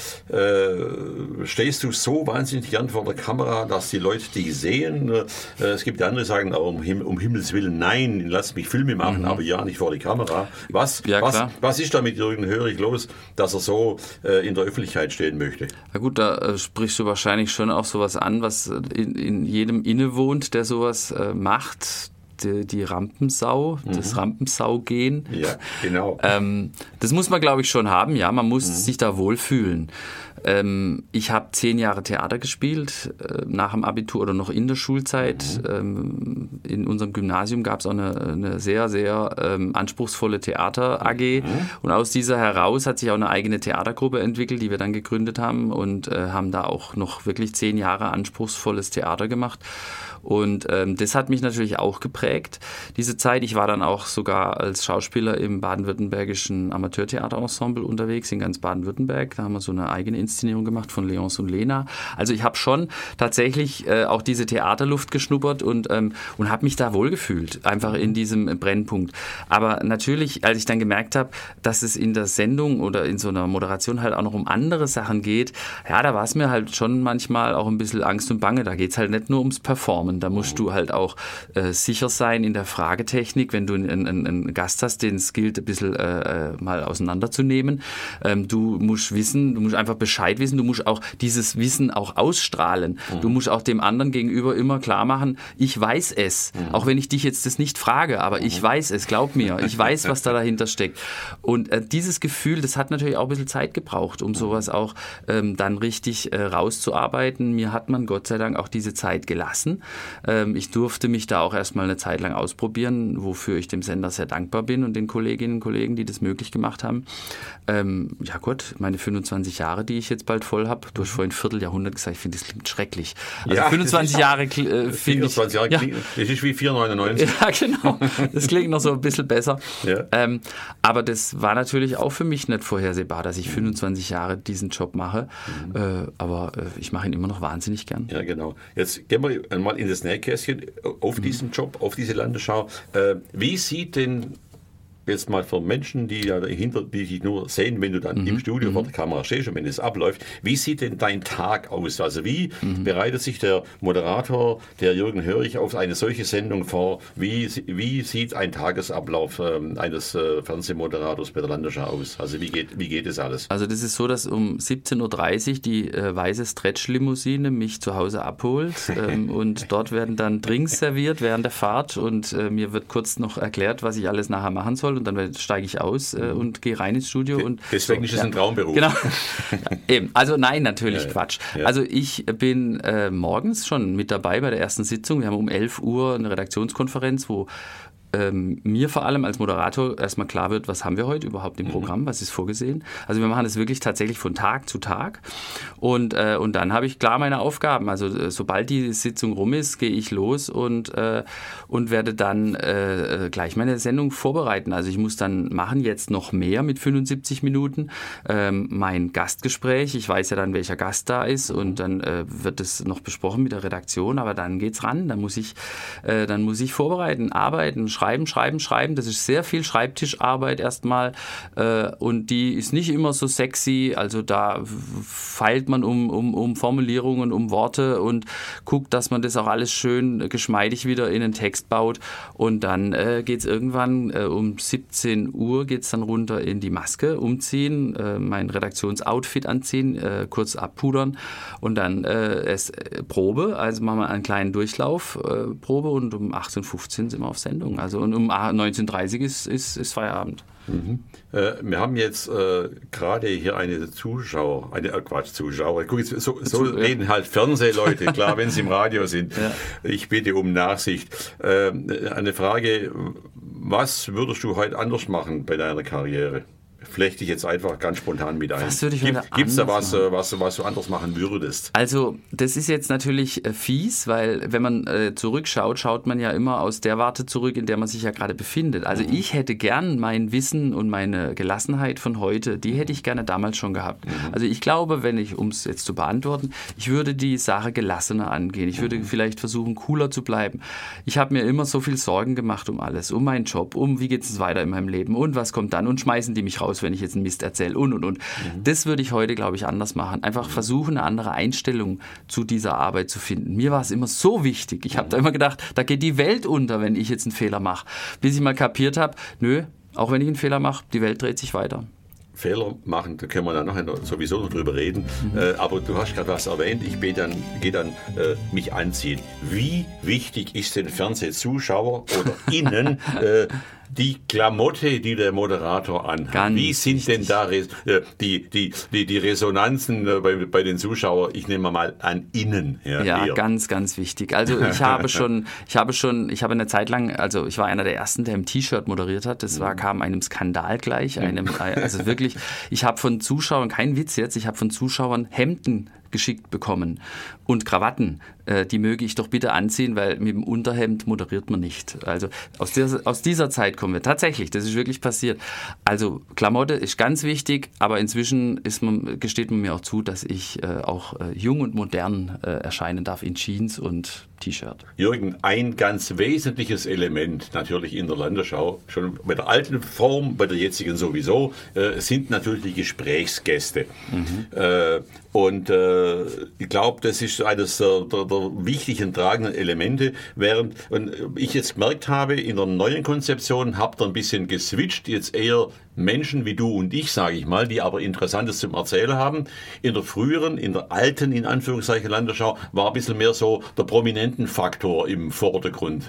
B: Stehst du so wahnsinnig gern vor der Kamera, dass die Leute dich sehen? Es gibt andere, die sagen, um Himmels Willen, nein, lass mich Filme machen, aber ja, nicht vor die Kamera. Was ist da mit Jürgen Hörig los, dass er so in der Öffentlichkeit stehen möchte?
C: Na gut, da sprichst du wahrscheinlich schon auch sowas an, was in jedem innewohnt, der sowas macht. Die Rampensau, das Rampensau-Gehen.
B: Ja, genau.
C: Das muss man, glaube ich, schon haben, ja. Man muss sich da wohlfühlen. Ich habe 10 Jahre Theater gespielt, nach dem Abitur oder noch in der Schulzeit. In unserem Gymnasium gab es auch eine sehr, sehr anspruchsvolle Theater-AG. Und aus dieser heraus hat sich auch eine eigene Theatergruppe entwickelt, die wir dann gegründet haben und haben da auch noch wirklich 10 Jahre anspruchsvolles Theater gemacht. Und das hat mich natürlich auch geprägt, diese Zeit. Ich war dann auch sogar als Schauspieler im baden-württembergischen Amateurtheaterensemble unterwegs, in ganz Baden-Württemberg. Da haben wir so eine eigene Inszenierung gemacht von Leonce und Lena. Also ich habe schon tatsächlich auch diese Theaterluft geschnuppert und habe mich da wohlgefühlt, einfach in diesem Brennpunkt. Aber natürlich, als ich dann gemerkt habe, dass es in der Sendung oder in so einer Moderation halt auch noch um andere Sachen geht, ja, da war es mir halt schon manchmal auch ein bisschen Angst und Bange. Da geht es halt nicht nur ums Performen. Da musst du halt auch sicher sein in der Fragetechnik, wenn du einen Gast hast, den es gilt, ein bisschen mal auseinanderzunehmen. Du musst einfach Bescheid wissen, du musst auch dieses Wissen auch ausstrahlen. Du musst auch dem anderen gegenüber immer klar machen, ich weiß es, auch wenn ich dich jetzt das nicht frage, aber ich weiß es, glaub mir, ich weiß, was da dahinter steckt. Und dieses Gefühl, das hat natürlich auch ein bisschen Zeit gebraucht, um sowas auch dann richtig rauszuarbeiten. Mir hat man Gott sei Dank auch diese Zeit gelassen. Ich durfte mich da auch erstmal eine Zeit lang ausprobieren, wofür ich dem Sender sehr dankbar bin und den Kolleginnen und Kollegen, die das möglich gemacht haben. Ja Gott, meine 25 Jahre, die ich jetzt bald voll habe, du hast vorhin Vierteljahrhundert gesagt, ich finde, das klingt schrecklich. Also 25 Jahre finde ich...
B: 24 Jahre klingt, das ist wie 4,99.
C: Ja, genau. Das klingt noch so ein bisschen besser.
B: Ja.
C: Aber das war natürlich auch für mich nicht vorhersehbar, dass ich 25 Jahre diesen Job mache. Aber ich mache ihn immer noch wahnsinnig gern.
B: Ja, genau. Jetzt gehen wir mal in das Nähkästchen auf diesen Job, auf diese Landesschau. Wie sieht denn jetzt mal für Menschen, die dich nur sehen, wenn du dann im Studio vor der Kamera stehst und wenn es abläuft, wie sieht denn dein Tag aus? Also wie bereitet sich der Moderator, der Jürgen Hörig, auf eine solche Sendung vor? Wie sieht ein Tagesablauf eines Fernsehmoderators bei der Landesschau aus? Also wie geht das alles?
C: Also das ist so, dass um 17.30 Uhr die weiße Stretch-Limousine mich zu Hause abholt und dort werden dann Drinks serviert während der Fahrt und mir wird kurz noch erklärt, was ich alles nachher machen soll. Und dann steige ich aus und gehe rein ins Studio. Und
B: deswegen ist es ein Traumberuf.
C: Genau. Eben. Also nein, natürlich Quatsch. Ja. Also ich bin morgens schon mit dabei bei der ersten Sitzung. Wir haben um 11 Uhr eine Redaktionskonferenz, wo mir vor allem als Moderator erstmal klar wird, was haben wir heute überhaupt im Programm, was ist vorgesehen. Also wir machen das wirklich tatsächlich von Tag zu Tag und dann habe ich klar meine Aufgaben. Also sobald die Sitzung rum ist, gehe ich los und werde dann gleich meine Sendung vorbereiten. Also ich muss dann machen jetzt noch mehr mit 75 Minuten. Mein Gastgespräch, ich weiß ja dann, welcher Gast da ist und dann wird es noch besprochen mit der Redaktion, aber dann geht's ran, dann muss ich vorbereiten, arbeiten, schreiben. Das ist sehr viel Schreibtischarbeit erstmal und die ist nicht immer so sexy. Also da feilt man um Formulierungen, um Worte und guckt, dass man das auch alles schön geschmeidig wieder in den Text baut. Und dann geht es irgendwann um 17 Uhr geht's dann runter in die Maske, umziehen, mein Redaktionsoutfit anziehen, kurz abpudern und dann Probe. Also machen wir einen kleinen Durchlauf, Probe und um 18.15 Uhr sind wir auf Sendung. Also und um 19.30 Uhr ist Feierabend.
B: Wir haben jetzt gerade hier eine Zuschauer. Guck jetzt, so reden halt Fernsehleute, klar, wenn sie im Radio sind. Ja. Ich bitte um Nachsicht. Eine Frage, was würdest du heute anders machen bei deiner Karriere? Flechte ich jetzt einfach ganz spontan mit ein.
C: Was würde ich heute
B: Gibt's da was du anders machen würdest?
C: Also das ist jetzt natürlich fies, weil wenn man zurückschaut, schaut man ja immer aus der Warte zurück, in der man sich ja gerade befindet. Also ich hätte gern mein Wissen und meine Gelassenheit von heute, die hätte ich gerne damals schon gehabt. Also ich glaube, um es jetzt zu beantworten, ich würde die Sache gelassener angehen. Ich würde vielleicht versuchen, cooler zu bleiben. Ich habe mir immer so viel Sorgen gemacht um alles, um meinen Job, wie geht es weiter in meinem Leben und was kommt dann und schmeißen die mich raus, wenn ich jetzt einen Mist erzähle und. Das würde ich heute, glaube ich, anders machen. Einfach versuchen, eine andere Einstellung zu dieser Arbeit zu finden. Mir war es immer so wichtig. Ich habe da immer gedacht, da geht die Welt unter, wenn ich jetzt einen Fehler mache. Bis ich mal kapiert habe, nö, auch wenn ich einen Fehler mache, die Welt dreht sich weiter.
B: Fehler machen, da können wir dann nachher sowieso noch drüber reden. Aber du hast gerade was erwähnt, ich gehe dann mich anziehen. Wie wichtig ist denn Fernsehzuschauer oder Innen die Klamotte, die der Moderator anhat? Wie sind denn da die Resonanzen bei den Zuschauern? Ich nehme mal an innen.
C: Ja, ganz, ganz wichtig. Also ich habe eine Zeit lang, also ich war einer der ersten, der im T-Shirt moderiert hat. Das kam einem Skandal gleich. Also wirklich, ich habe von Zuschauern, kein Witz jetzt, ich habe von Zuschauern Hemden geschickt bekommen und Krawatten, die möge ich doch bitte anziehen, weil mit dem Unterhemd moderiert man nicht. Also aus dieser Zeit kommen wir. Tatsächlich, das ist wirklich passiert. Also Klamotte ist ganz wichtig, aber inzwischen gesteht man mir auch zu, dass ich auch jung und modern erscheinen darf in Jeans und T-Shirt.
B: Jürgen, ein ganz wesentliches Element natürlich in der Landesschau, schon bei der alten Form, bei der jetzigen sowieso, sind natürlich die Gesprächsgäste. Und ich glaube, das ist eines der wichtigen, tragenden Elemente, während ich jetzt gemerkt habe, in der neuen Konzeption habt ihr ein bisschen geswitcht, jetzt eher Menschen wie du und ich, sage ich mal, die aber Interessantes zum Erzählen haben. In der früheren, in der alten, in Anführungszeichen, Landesschau war ein bisschen mehr so der Prominentenfaktor im Vordergrund.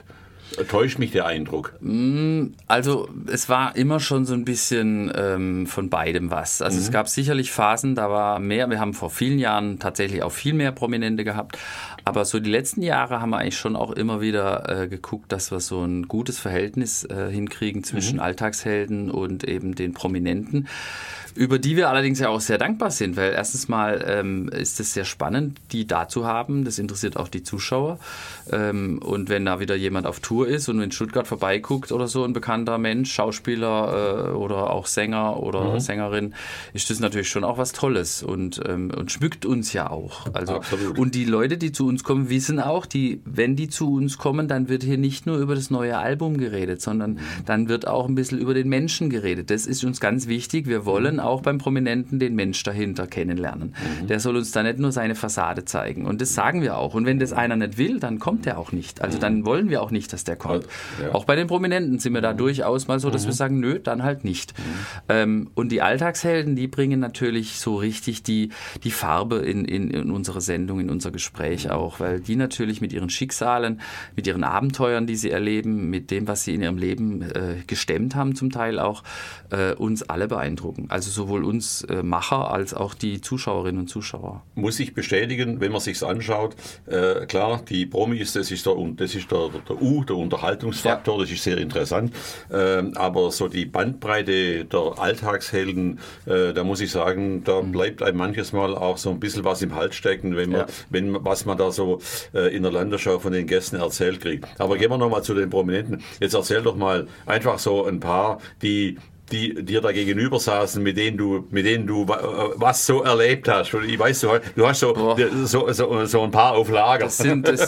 B: täuscht mich der Eindruck?
C: Also es war immer schon so ein bisschen von beidem was. Also es gab sicherlich Phasen, da war mehr. Wir haben vor vielen Jahren tatsächlich auch viel mehr Prominente gehabt. Aber so die letzten Jahre haben wir eigentlich schon auch immer wieder geguckt, dass wir so ein gutes Verhältnis hinkriegen zwischen Alltagshelden und eben den Prominenten. Über die wir allerdings ja auch sehr dankbar sind, weil erstens mal ist es sehr spannend, die da zu haben. Das interessiert auch die Zuschauer. Und wenn da wieder jemand auf Tour ist und in Stuttgart vorbeiguckt oder so, ein bekannter Mensch, Schauspieler oder auch Sänger oder Sängerin, ist das natürlich schon auch was Tolles und schmückt uns ja auch. Also,
B: absolut.
C: Und die Leute, die zu uns kommen, wissen auch, wenn die zu uns kommen, dann wird hier nicht nur über das neue Album geredet, sondern dann wird auch ein bisschen über den Menschen geredet. Das ist uns ganz wichtig. Wir wollen auch beim Prominenten den Mensch dahinter kennenlernen. Der soll uns da nicht nur seine Fassade zeigen. Und das sagen wir auch. Und wenn das einer nicht will, dann kommt der auch nicht. Also dann wollen wir auch nicht, dass der kommt. Ja. Auch bei den Prominenten sind wir da durchaus mal so, dass wir sagen, nö, dann halt nicht. Und die Alltagshelden, die bringen natürlich so richtig die Farbe in unsere Sendung, in unser Gespräch auch, weil die natürlich mit ihren Schicksalen, mit ihren Abenteuern, die sie erleben, mit dem, was sie in ihrem Leben gestemmt haben, zum Teil auch, uns alle beeindrucken. Also sowohl uns Macher als auch die Zuschauerinnen und Zuschauer.
B: Muss ich bestätigen, wenn man sich anschaut, klar, die Promis, das ist der Unterhaltungsfaktor, das ist sehr interessant, aber so die Bandbreite der Alltagshelden, da muss ich sagen, da bleibt einem manches Mal auch so ein bisschen was im Hals stecken, was man da so in der Landesschau von den Gästen erzählt kriegt. Aber gehen wir nochmal zu den Prominenten. Jetzt erzähl doch mal einfach so ein paar, die dir da gegenüber saßen, mit denen du was so erlebt hast. Ich weiß, du hast so ein paar auf Lager.
C: Das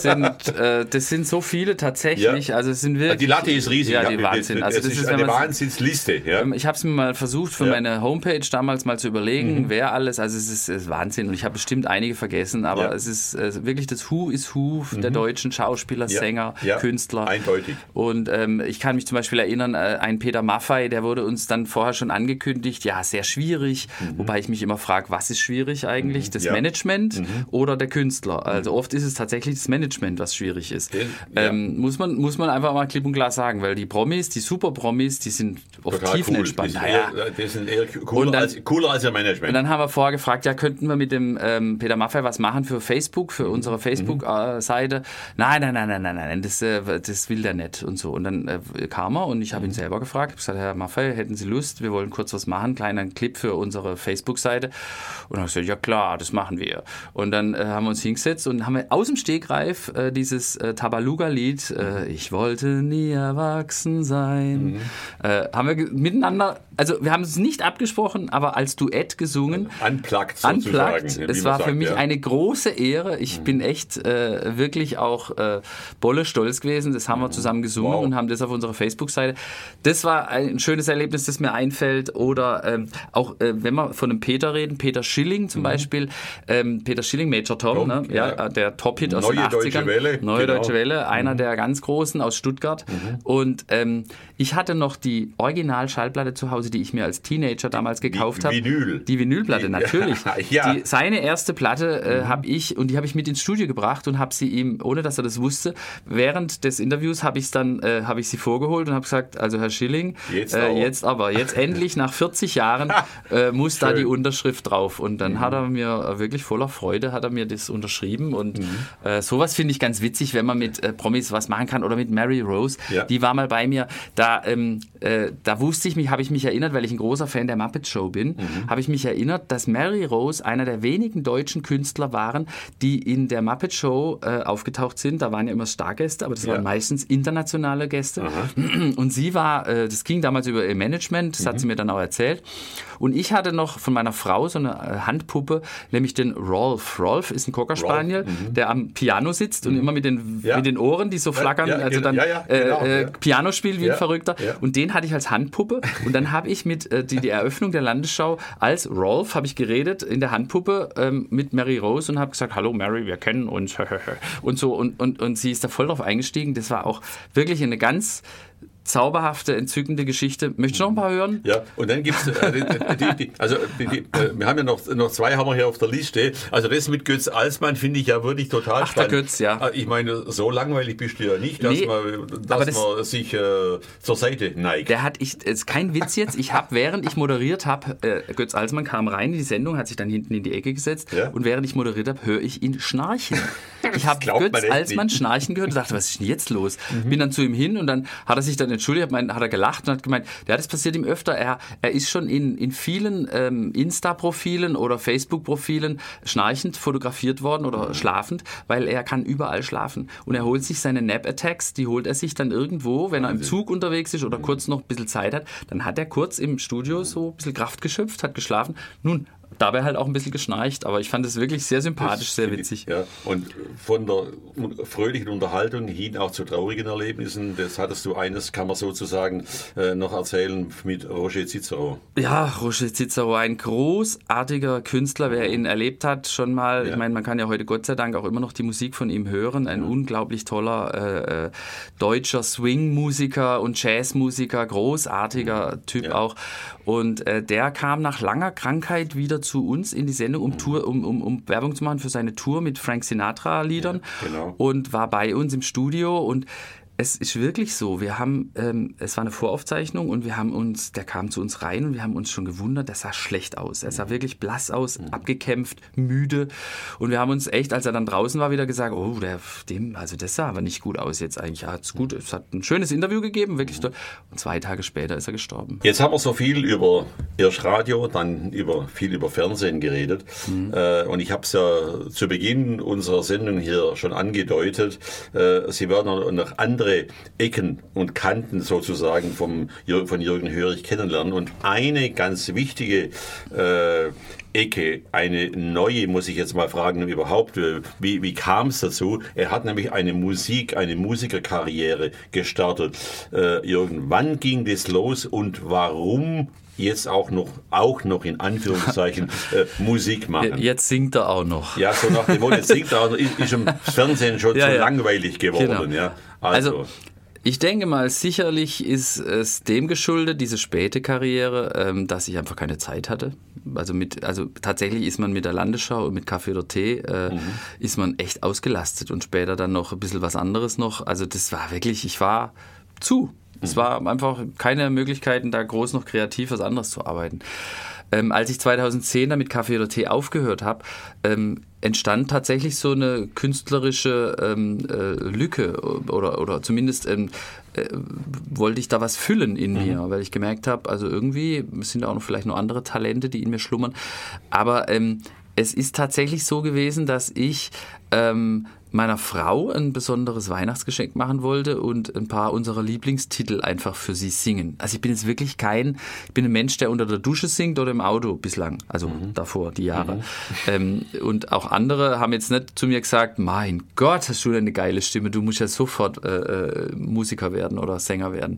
C: sind so viele tatsächlich. Ja. Also es sind wirklich,
B: die Latte ist riesig.
C: Ja, die Wahnsinn.
B: Das ist eine Wahnsinnsliste. Ja.
C: Ich habe es mir mal versucht, für meine Homepage damals mal zu überlegen, wer alles. Also es ist Wahnsinn. Und ich habe bestimmt einige vergessen, aber es ist wirklich das Who is Who der deutschen Schauspieler, Sänger, Künstler.
B: Eindeutig.
C: Und ich kann mich zum Beispiel erinnern, ein Peter Maffay, der wurde uns dann vorher schon angekündigt, ja, sehr schwierig, wobei ich mich immer frage, was ist schwierig eigentlich? Das Management oder der Künstler? Also oft ist es tatsächlich das Management, was schwierig ist. Muss man einfach mal klipp und klar sagen, weil die Promis, die Super-Promis, die sind oft
B: total
C: tiefenentspannt.
B: Die sind eher cooler als ihr Management.
C: Und dann haben wir vorher gefragt, ja, könnten wir mit dem Peter Maffay was machen für Facebook, für unsere Facebook-Seite? Nein, das will der nicht und so. Und dann kam er und ich habe ihn selber gefragt, ich habe gesagt, Herr Maffay, hätten Sie Lust, wir wollen kurz was machen, kleinen Clip für unsere Facebook-Seite. Und dann habe ich gesagt, ja klar, das machen wir. Und dann haben wir uns hingesetzt und haben wir aus dem Stegreif dieses Tabaluga-Lied, ich wollte nie erwachsen sein, haben wir miteinander, also wir haben es nicht abgesprochen, aber als Duett gesungen.
B: Unplugged sozusagen.
C: Es war für mich eine große Ehre. Ich bin echt wirklich auch bolle stolz gewesen. Das haben wir zusammen gesungen und haben das auf unserer Facebook-Seite. Das war ein schönes Erlebnis, das mir einfällt. Oder auch, wenn wir von einem Peter reden, Peter Schilling zum Beispiel. Peter Schilling, Major Tom, ne? Der Top-Hit aus den 80ern. Neue Deutsche Welle, einer der ganz Großen aus Stuttgart. Und ich hatte noch die Original-Schallplatte zu Hause, die ich mir als Teenager damals gekauft habe. Die Vinylplatte, natürlich. Seine erste Platte habe ich mit ins Studio gebracht und habe sie ihm, ohne dass er das wusste, während des Interviews habe ich sie vorgeholt und habe gesagt, also Herr Schilling, jetzt endlich nach 40 Jahren muss da die Unterschrift drauf. Und dann hat er mir wirklich voller Freude das unterschrieben. Und sowas finde ich ganz witzig, wenn man mit Promis was machen kann. Oder mit Mary Rose, die war mal bei mir. Da habe ich mich erinnert, weil ich ein großer Fan der Muppet Show bin, habe ich mich erinnert, dass Mary Rose einer der wenigen deutschen Künstler waren, die in der Muppet Show aufgetaucht sind. Da waren ja immer Stargäste, aber das waren meistens internationale Gäste. Und sie war, das ging damals über ihr Management, das hat sie mir dann auch erzählt. Und ich hatte noch von meiner Frau so eine Handpuppe, nämlich den Rolf. Rolf ist ein Cocker Spaniel, der am Piano sitzt und immer mit den Ohren, die so flackern, Piano spielt wie ein Verrückter. Ja. Und den hatte ich als Handpuppe. Und dann habe ich mit die Eröffnung der Landesschau als Rolf habe ich geredet in der Handpuppe mit Mary Rose und habe gesagt, hallo Mary, wir kennen uns. Und so. Und sie ist da voll drauf eingestiegen. Das war auch wirklich eine ganz zauberhafte, entzückende Geschichte. Möchtest du noch ein paar hören?
B: Ja, und dann gibt es, wir haben ja noch 2 haben wir hier auf der Liste. Also das mit Götz Alsmann finde ich ja wirklich total spannend.
C: Der Götz, ja.
B: Ich meine, so langweilig bist du ja nicht, dass man sich zur Seite neigt.
C: Ist kein Witz jetzt, während ich moderiert habe, Götz Alsmann kam rein in die Sendung, hat sich dann hinten in die Ecke gesetzt und während ich moderiert habe, höre ich ihn schnarchen. Ich habe Götz Alsmann schnarchen gehört und dachte, was ist denn jetzt los? Bin dann zu ihm hin und dann hat er sich dann entschuldigt, hat er gelacht und hat gemeint, ja, das passiert ihm öfter. Er ist schon in vielen Insta-Profilen oder Facebook-Profilen schnarchend fotografiert worden oder schlafend, weil er kann überall schlafen. Und er holt sich seine Nap-Attacks, die holt er sich dann irgendwo, wenn er im Zug unterwegs ist oder kurz noch ein bisschen Zeit hat, dann hat er kurz im Studio so ein bisschen Kraft geschöpft, hat geschlafen. Nun, dabei halt auch ein bisschen geschnarcht, aber ich fand es wirklich sehr sympathisch, sehr witzig.
B: Ja, und von der fröhlichen Unterhaltung hin auch zu traurigen Erlebnissen, das hattest du eines, kann man sozusagen noch erzählen, mit Roger Cicero.
C: Ja, Roger Cicero, ein großartiger Künstler, wer ihn erlebt hat, schon mal, ich meine, man kann ja heute Gott sei Dank auch immer noch die Musik von ihm hören, ein unglaublich toller deutscher Swing-Musiker und Jazzmusiker, großartiger Typ auch. Und der kam nach langer Krankheit wieder zu uns in die Sendung, um Werbung zu machen für seine Tour mit Frank Sinatra-Liedern und war bei uns im Studio und es ist wirklich so, wir haben, es war eine Voraufzeichnung und der kam zu uns rein und wir haben uns schon gewundert, der sah schlecht aus. Er sah wirklich blass aus, abgekämpft, müde und wir haben uns echt, als er dann draußen war, wieder gesagt, oh, das sah aber nicht gut aus jetzt eigentlich. Ja, es hat ein schönes Interview gegeben, wirklich toll. Und 2 Tage später ist er gestorben.
B: Jetzt haben wir so viel über erst Radio, dann viel über Fernsehen geredet und ich habe es ja zu Beginn unserer Sendung hier schon angedeutet, Sie werden noch andere Ecken und Kanten sozusagen von Jürgen Hörig kennenlernen. Und eine ganz wichtige Ecke, eine neue, muss ich jetzt mal fragen, überhaupt, wie kam es dazu? Er hat nämlich eine Musikerkarriere gestartet. Jürgen, wann ging das los und warum jetzt auch noch in Anführungszeichen Musik machen?
C: Jetzt singt er auch noch.
B: Ja, so nach dem Motto, jetzt singt er auch noch, ist im Fernsehen schon so langweilig geworden. Genau. Ja. Also
C: ich denke mal, sicherlich ist es dem geschuldet, diese späte Karriere, dass ich einfach keine Zeit hatte. Also tatsächlich ist man mit der Landesschau und mit Café oder Tee ist man echt ausgelastet und später dann noch ein bisschen was anderes noch. Also das war wirklich, ich war zu. Es war einfach keine Möglichkeiten, da groß noch kreativ was anderes zu arbeiten. Als ich 2010 dann mit Café oder Tee aufgehört habe, entstand tatsächlich so eine künstlerische Lücke oder zumindest wollte ich da was füllen in mir, weil ich gemerkt habe, also irgendwie sind da auch noch vielleicht noch andere Talente, die in mir schlummern, aber es ist tatsächlich so gewesen, dass ich meiner Frau ein besonderes Weihnachtsgeschenk machen wollte und ein paar unserer Lieblingstitel einfach für sie singen. Also ich bin jetzt wirklich ich bin ein Mensch, der unter der Dusche singt oder im Auto bislang, also davor, die Jahre. Und auch andere haben jetzt nicht zu mir gesagt, mein Gott, hast du eine geile Stimme, du musst ja sofort Musiker werden oder Sänger werden.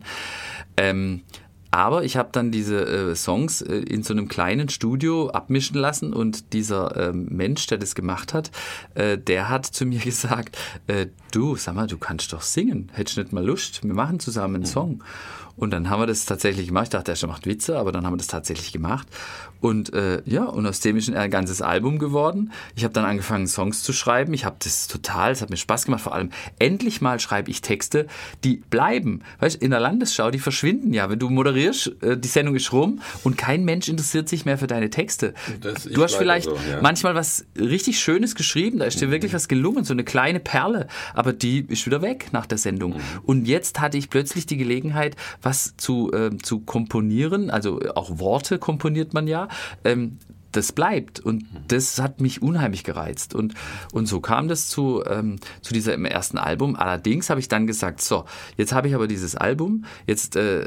C: Aber ich habe dann diese Songs in so einem kleinen Studio abmischen lassen und dieser Mensch, der das gemacht hat, der hat zu mir gesagt, du, sag mal, du kannst doch singen, hättest du nicht mal Lust, wir machen zusammen einen Song. Und dann haben wir das tatsächlich gemacht. Ich dachte, er macht Witze, aber dann haben wir das tatsächlich gemacht. Und und aus dem ist ein ganzes Album geworden. Ich habe dann angefangen, Songs zu schreiben. Es hat mir Spaß gemacht. Vor allem, endlich mal schreibe ich Texte, die bleiben. Weißt, in der Landesschau, die verschwinden ja. Wenn du moderierst, die Sendung ist rum und kein Mensch interessiert sich mehr für deine Texte. Du hast vielleicht manchmal was richtig Schönes geschrieben, da ist dir wirklich was gelungen, so eine kleine Perle, aber die ist wieder weg nach der Sendung. Und jetzt hatte ich plötzlich die Gelegenheit, was zu komponieren, also auch Worte komponiert man ja, das bleibt und das hat mich unheimlich gereizt und so kam das zu diesem ersten Album. Allerdings habe ich dann gesagt, so, jetzt habe ich aber dieses Album, jetzt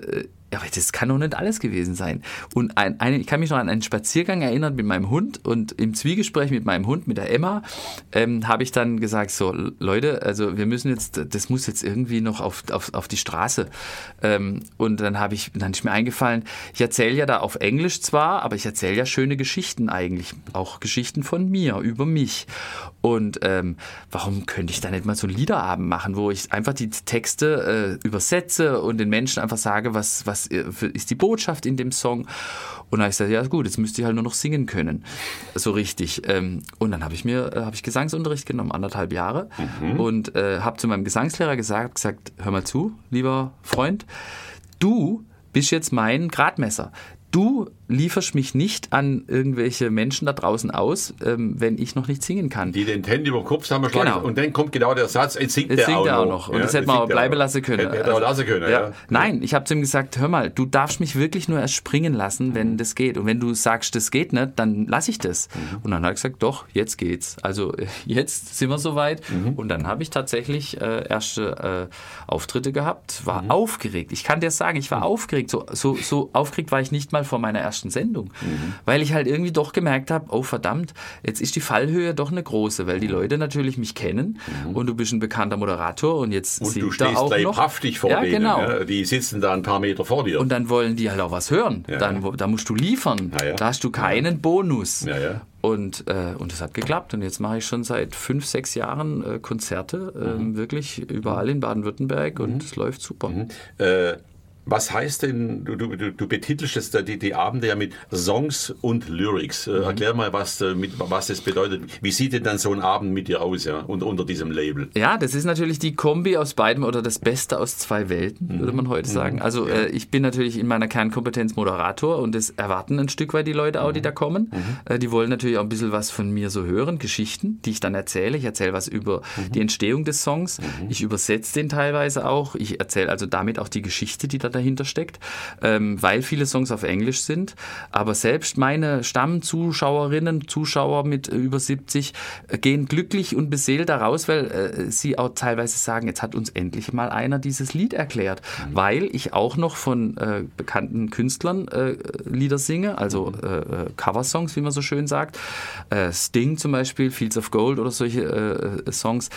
C: aber das kann doch nicht alles gewesen sein. Und ich kann mich noch an einen Spaziergang erinnern mit meinem Hund und im Zwiegespräch mit meinem Hund, mit der Emma, habe ich dann gesagt, so Leute, also wir müssen jetzt, das muss jetzt irgendwie noch auf die Straße. Und dann ist mir eingefallen, ich erzähle ja da auf Englisch zwar, aber ich erzähle ja schöne Geschichten eigentlich, auch Geschichten von mir, über mich. Und warum könnte ich da nicht mal so einen Liederabend machen, wo ich einfach die Texte übersetze und den Menschen einfach sage, was ist die Botschaft in dem Song? Und dann habe ich gesagt, ja gut, jetzt müsste ich halt nur noch singen können, so richtig. Und dann habe ich Gesangsunterricht genommen, 1,5 Jahre und habe zu meinem Gesangslehrer gesagt, hör mal zu, lieber Freund, du bist jetzt mein Gradmesser. Du lieferst mich nicht an irgendwelche Menschen da draußen aus, wenn ich noch nicht singen kann.
B: Die den Händen über den Kopf zusammenschlagen und dann kommt genau der Satz, jetzt singt er auch noch.
C: Und das hätte man auch bleiben lassen können.
B: Hätte auch lassen können, ja.
C: Nein, ich habe zu ihm gesagt, hör mal, du darfst mich wirklich nur erst springen lassen, wenn das geht. Und wenn du sagst, das geht nicht, dann lasse ich das. Und dann hat er gesagt, doch, jetzt geht's. Also jetzt sind wir soweit. Und dann habe ich tatsächlich erste Auftritte gehabt, war aufgeregt. Ich kann dir sagen, ich war aufgeregt. So aufgeregt war ich nicht mal vor meiner ersten Sendung, weil ich halt irgendwie doch gemerkt habe, oh verdammt, jetzt ist die Fallhöhe doch eine große, weil die Leute natürlich mich kennen und du bist ein bekannter Moderator und jetzt
B: und
C: sind
B: du stehst
C: da auch
B: leibhaftig vor denen,
C: genau.
B: Ja, die sitzen da ein paar Meter vor dir.
C: Und dann wollen die halt auch was hören, da musst du liefern, da hast du keinen Bonus. Und das hat geklappt und jetzt mache ich schon seit 5-6 Jahren Konzerte, wirklich überall in Baden-Württemberg und es läuft super.
B: Was heißt denn, du betitelst jetzt die Abende ja mit Songs und Lyrics. Erklär mal, was das bedeutet. Wie sieht denn dann so ein Abend mit dir aus, ja, und unter diesem Label?
C: Ja, das ist natürlich die Kombi aus beidem oder das Beste aus 2 Welten, würde man heute sagen. Also ich bin natürlich in meiner Kernkompetenz Moderator und das erwarten ein Stück weit die Leute auch, die da kommen. Die wollen natürlich auch ein bisschen was von mir so hören, Geschichten, die ich dann erzähle. Ich erzähle was über die Entstehung des Songs. Ich übersetze den teilweise auch. Ich erzähle also damit auch die Geschichte, die da dahinter steckt, weil viele Songs auf Englisch sind. Aber selbst meine Stammzuschauerinnen, Zuschauer mit über 70 gehen glücklich und beseelt daraus, weil sie auch teilweise sagen, jetzt hat uns endlich mal einer dieses Lied erklärt, weil ich auch noch von bekannten Künstlern Lieder singe, also Coversongs, wie man so schön sagt. Sting zum Beispiel, Fields of Gold oder solche Songs,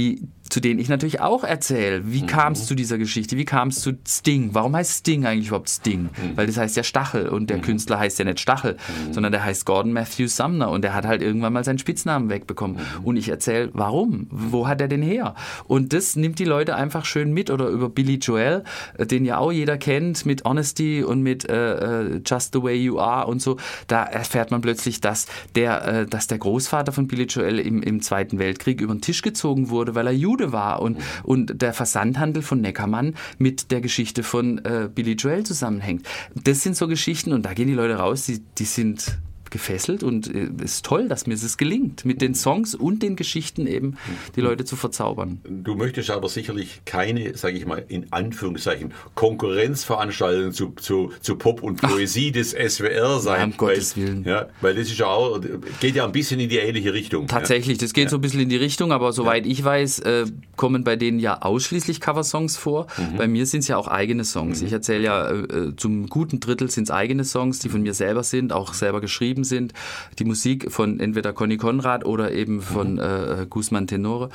C: zu denen ich natürlich auch erzähle. Wie kam es zu dieser Geschichte? Wie kam es zu Sting? Warum heißt Sting eigentlich überhaupt Sting? Weil das heißt ja Stachel und der Künstler heißt ja nicht Stachel, sondern der heißt Gordon Matthew Sumner und der hat halt irgendwann mal seinen Spitznamen wegbekommen. Und ich erzähle, warum? Wo hat er den her? Und das nimmt die Leute einfach schön mit. Oder über Billy Joel, den ja auch jeder kennt, mit Honesty und mit Just the Way You Are und so. Da erfährt man plötzlich, dass der Großvater von Billy Joel im Zweiten Weltkrieg über den Tisch gezogen wurde, weil er Jude war und der Versandhandel von Neckermann mit der Geschichte von Billy Joel zusammenhängt. Das sind so Geschichten und da gehen die Leute raus, die sind gefesselt und es ist toll, dass mir das gelingt, mit den Songs und den Geschichten eben die Leute zu verzaubern.
B: Du möchtest aber sicherlich keine, sage ich mal, in Anführungszeichen Konkurrenzveranstaltung zu Pop und Poesie des SWR sein.
C: Um Gottes Willen.
B: Ja, weil das ist ja auch, geht ja ein bisschen in die ähnliche Richtung.
C: Tatsächlich, das geht so ein bisschen in die Richtung, aber soweit ich weiß, kommen bei denen ja ausschließlich Coversongs vor. Bei mir sind es ja auch eigene Songs. Ich erzähle ja, zum guten Drittel sind es eigene Songs, die von mir selber sind, auch selber geschrieben sind. Die Musik von entweder Conny Konrad oder eben von Guzman Tenore.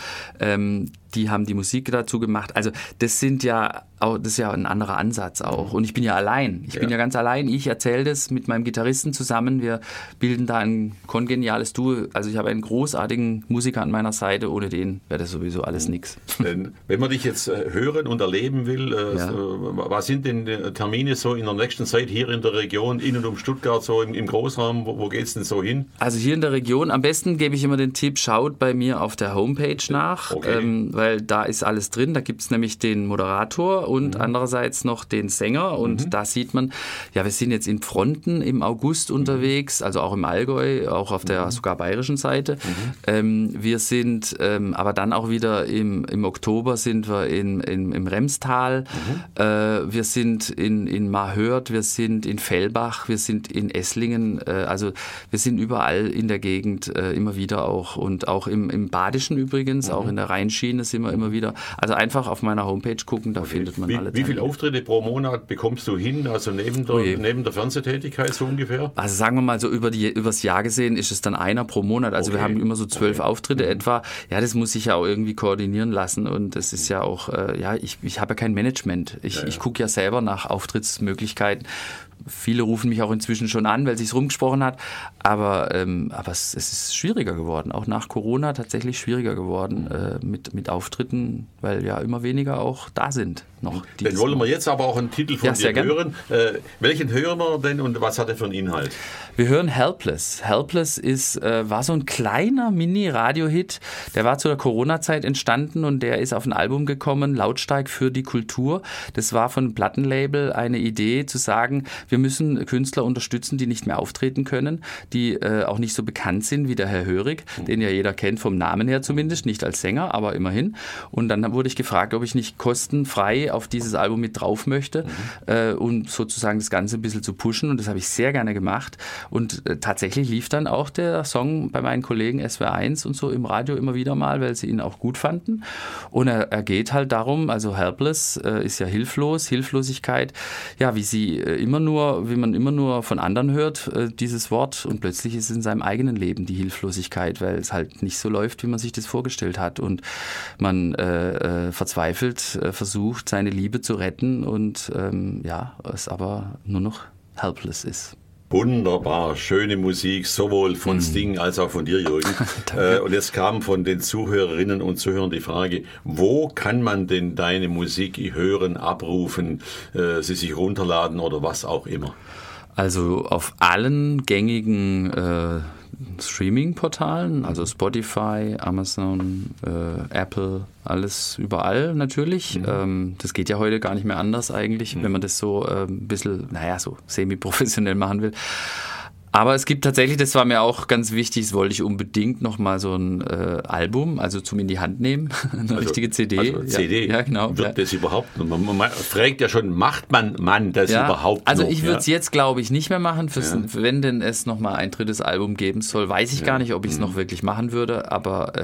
C: Die haben die Musik dazu gemacht. Also das ist ja ein anderer Ansatz auch. Und ich bin ja allein. Ich bin ja ganz allein. Ich erzähle das mit meinem Gitarristen zusammen. Wir bilden da ein kongeniales Duo. Also ich habe einen großartigen Musiker an meiner Seite. Ohne den wäre das sowieso alles nichts.
B: Wenn man dich jetzt hören und erleben will, was sind denn Termine so in der nächsten Zeit hier in der Region, in und um Stuttgart, so im Großraum? Wo geht es denn so hin?
C: Also hier in der Region, am besten gebe ich immer den Tipp, schaut bei mir auf der Homepage nach. Weil da ist alles drin. Da gibt es nämlich den Moderator und andererseits noch den Sänger. Und da sieht man, ja, wir sind jetzt in Pfronten im August unterwegs, also auch im Allgäu, auch auf der sogar bayerischen Seite. Wir sind aber dann auch wieder im Oktober sind wir im Remstal. Wir sind in Mahört, wir sind in Fellbach, wir sind in Esslingen. Also Also wir sind überall in der Gegend immer wieder auch und auch im Badischen übrigens, auch in der Rheinschiene sind wir immer wieder. Also einfach auf meiner Homepage gucken, da findet man alle.
B: Wie viele Auftritte pro Monat bekommst du hin, also neben der Fernsehtätigkeit so ungefähr?
C: Also sagen wir mal so übers Jahr gesehen ist es dann einer pro Monat. Also wir haben immer so 12 Auftritte etwa. Ja, das muss ich ja auch irgendwie koordinieren lassen und das ist ja auch, ich habe ja kein Management. Ich gucke ja selber nach Auftrittsmöglichkeiten. Viele rufen mich auch inzwischen schon an, weil es sich rumgesprochen hat. Aber es ist schwieriger geworden. Auch nach Corona tatsächlich schwieriger geworden mit Auftritten, weil ja immer weniger auch da sind noch.
B: Dann wollen wir jetzt aber auch einen Titel von dir hören. Welchen hören wir denn und was hat er für einen Inhalt?
C: Wir hören Helpless. Helpless war so ein kleiner Mini-Radio-Hit. Der war zu der Corona-Zeit entstanden und der ist auf ein Album gekommen, Lautstark für die Kultur. Das war von einem Plattenlabel eine Idee zu sagen, wir müssen Künstler unterstützen, die nicht mehr auftreten können, die auch nicht so bekannt sind wie der Herr Hörig, den ja jeder kennt, vom Namen her zumindest, nicht als Sänger, aber immerhin. Und dann wurde ich gefragt, ob ich nicht kostenfrei auf dieses Album mit drauf möchte, um sozusagen das Ganze ein bisschen zu pushen. Und das habe ich sehr gerne gemacht. Und tatsächlich lief dann auch der Song bei meinen Kollegen SWR1 und so im Radio immer wieder mal, weil sie ihn auch gut fanden. Und er geht halt darum, also Helpless ist ja hilflos, Hilflosigkeit, ja, wie man immer nur von anderen hört, dieses Wort. Und plötzlich ist es in seinem eigenen Leben die Hilflosigkeit, weil es halt nicht so läuft, wie man sich das vorgestellt hat. Und man verzweifelt versucht, seine Liebe zu retten und es aber nur noch helpless ist.
B: Wunderbar, schöne Musik, sowohl von Sting als auch von dir, Jürgen. Und jetzt kam von den Zuhörerinnen und Zuhörern die Frage, wo kann man denn deine Musik hören, abrufen, sie sich runterladen oder was auch immer?
C: Also auf allen gängigen Streaming-Portalen, also Spotify, Amazon, Apple, alles überall natürlich. Das geht ja heute gar nicht mehr anders eigentlich, wenn man das so ein bisschen, so semi-professionell machen will. Aber es gibt tatsächlich, das war mir auch ganz wichtig, das wollte ich unbedingt nochmal so ein Album, also zum in die Hand nehmen, eine richtige CD.
B: Also CD,
C: ja, genau.
B: Wird das überhaupt, man fragt ja schon, macht man das überhaupt
C: also
B: noch?
C: Ich würde es jetzt, glaube ich, nicht mehr machen, wenn denn es nochmal ein drittes Album geben soll, weiß ich gar nicht, ob ich es noch wirklich machen würde, aber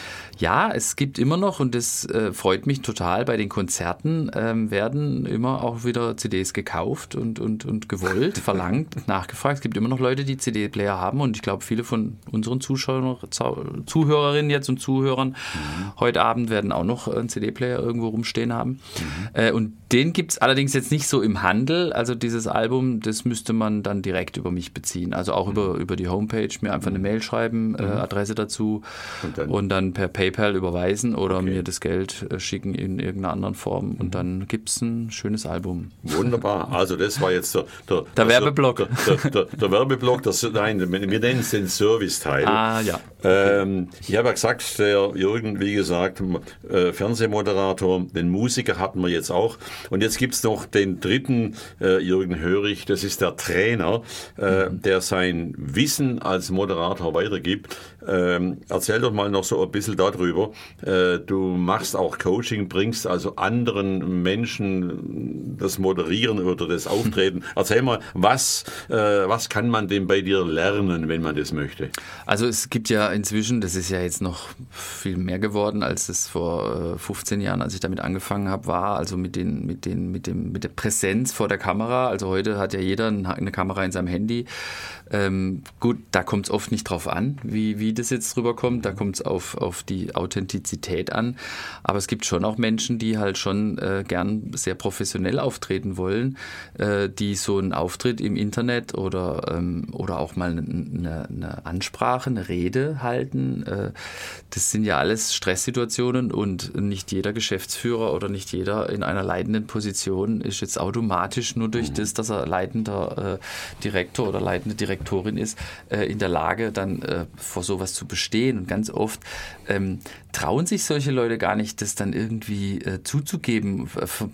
C: es gibt immer noch und das freut mich total, bei den Konzerten werden immer auch wieder CDs gekauft und gewollt, verlangt, nachgefragt. Es gibt immer noch Leute, die CD-Player haben und ich glaube, viele von unseren Zuhörerinnen jetzt und Zuhörern heute Abend werden auch noch einen CD-Player irgendwo rumstehen haben. Und den gibt es allerdings jetzt nicht so im Handel, also dieses Album, das müsste man dann direkt über mich beziehen, also auch über die Homepage, mir einfach eine Mail schreiben, Adresse dazu und dann per PayPal überweisen oder mir das Geld schicken in irgendeiner anderen Form und dann gibt es ein schönes Album.
B: Wunderbar, also das war jetzt
C: der Werbeblock.
B: Der Werbeblock, wir nennen es den Serviceteil.
C: Ja.
B: Ich habe ja gesagt, der Jürgen, wie gesagt, Fernsehmoderator, den Musiker hatten wir jetzt auch. Und jetzt gibt es noch den dritten Jürgen Hörig, das ist der Trainer, der sein Wissen als Moderator weitergibt. Erzähl doch mal noch so ein bisschen darüber. Du machst auch Coaching, bringst also anderen Menschen das Moderieren oder das Auftreten. Erzähl mal, was kann man denn bei dir lernen, wenn man das möchte? Also
C: es gibt ja inzwischen, das ist ja jetzt noch viel mehr geworden, als es vor 15 Jahren, als ich damit angefangen habe, war, also mit der Präsenz vor der Kamera. Also heute hat ja jeder eine Kamera in seinem Handy. Gut, da kommt es oft nicht drauf an, wie das jetzt rüberkommt. Da kommt es auf die Authentizität an. Aber es gibt schon auch Menschen, die halt schon gern sehr professionell auftreten wollen, die so einen Auftritt im Internet oder auch mal eine Ansprache, eine Rede halten. Das sind ja alles Stresssituationen und nicht jeder Geschäftsführer oder nicht jeder in einer leitenden Position ist jetzt automatisch nur durch das, dass er leitender Direktor oder leitende Direktorin ist, in der Lage, dann vor sowas zu bestehen. Und ganz oft trauen sich solche Leute gar nicht, das dann irgendwie zuzugeben,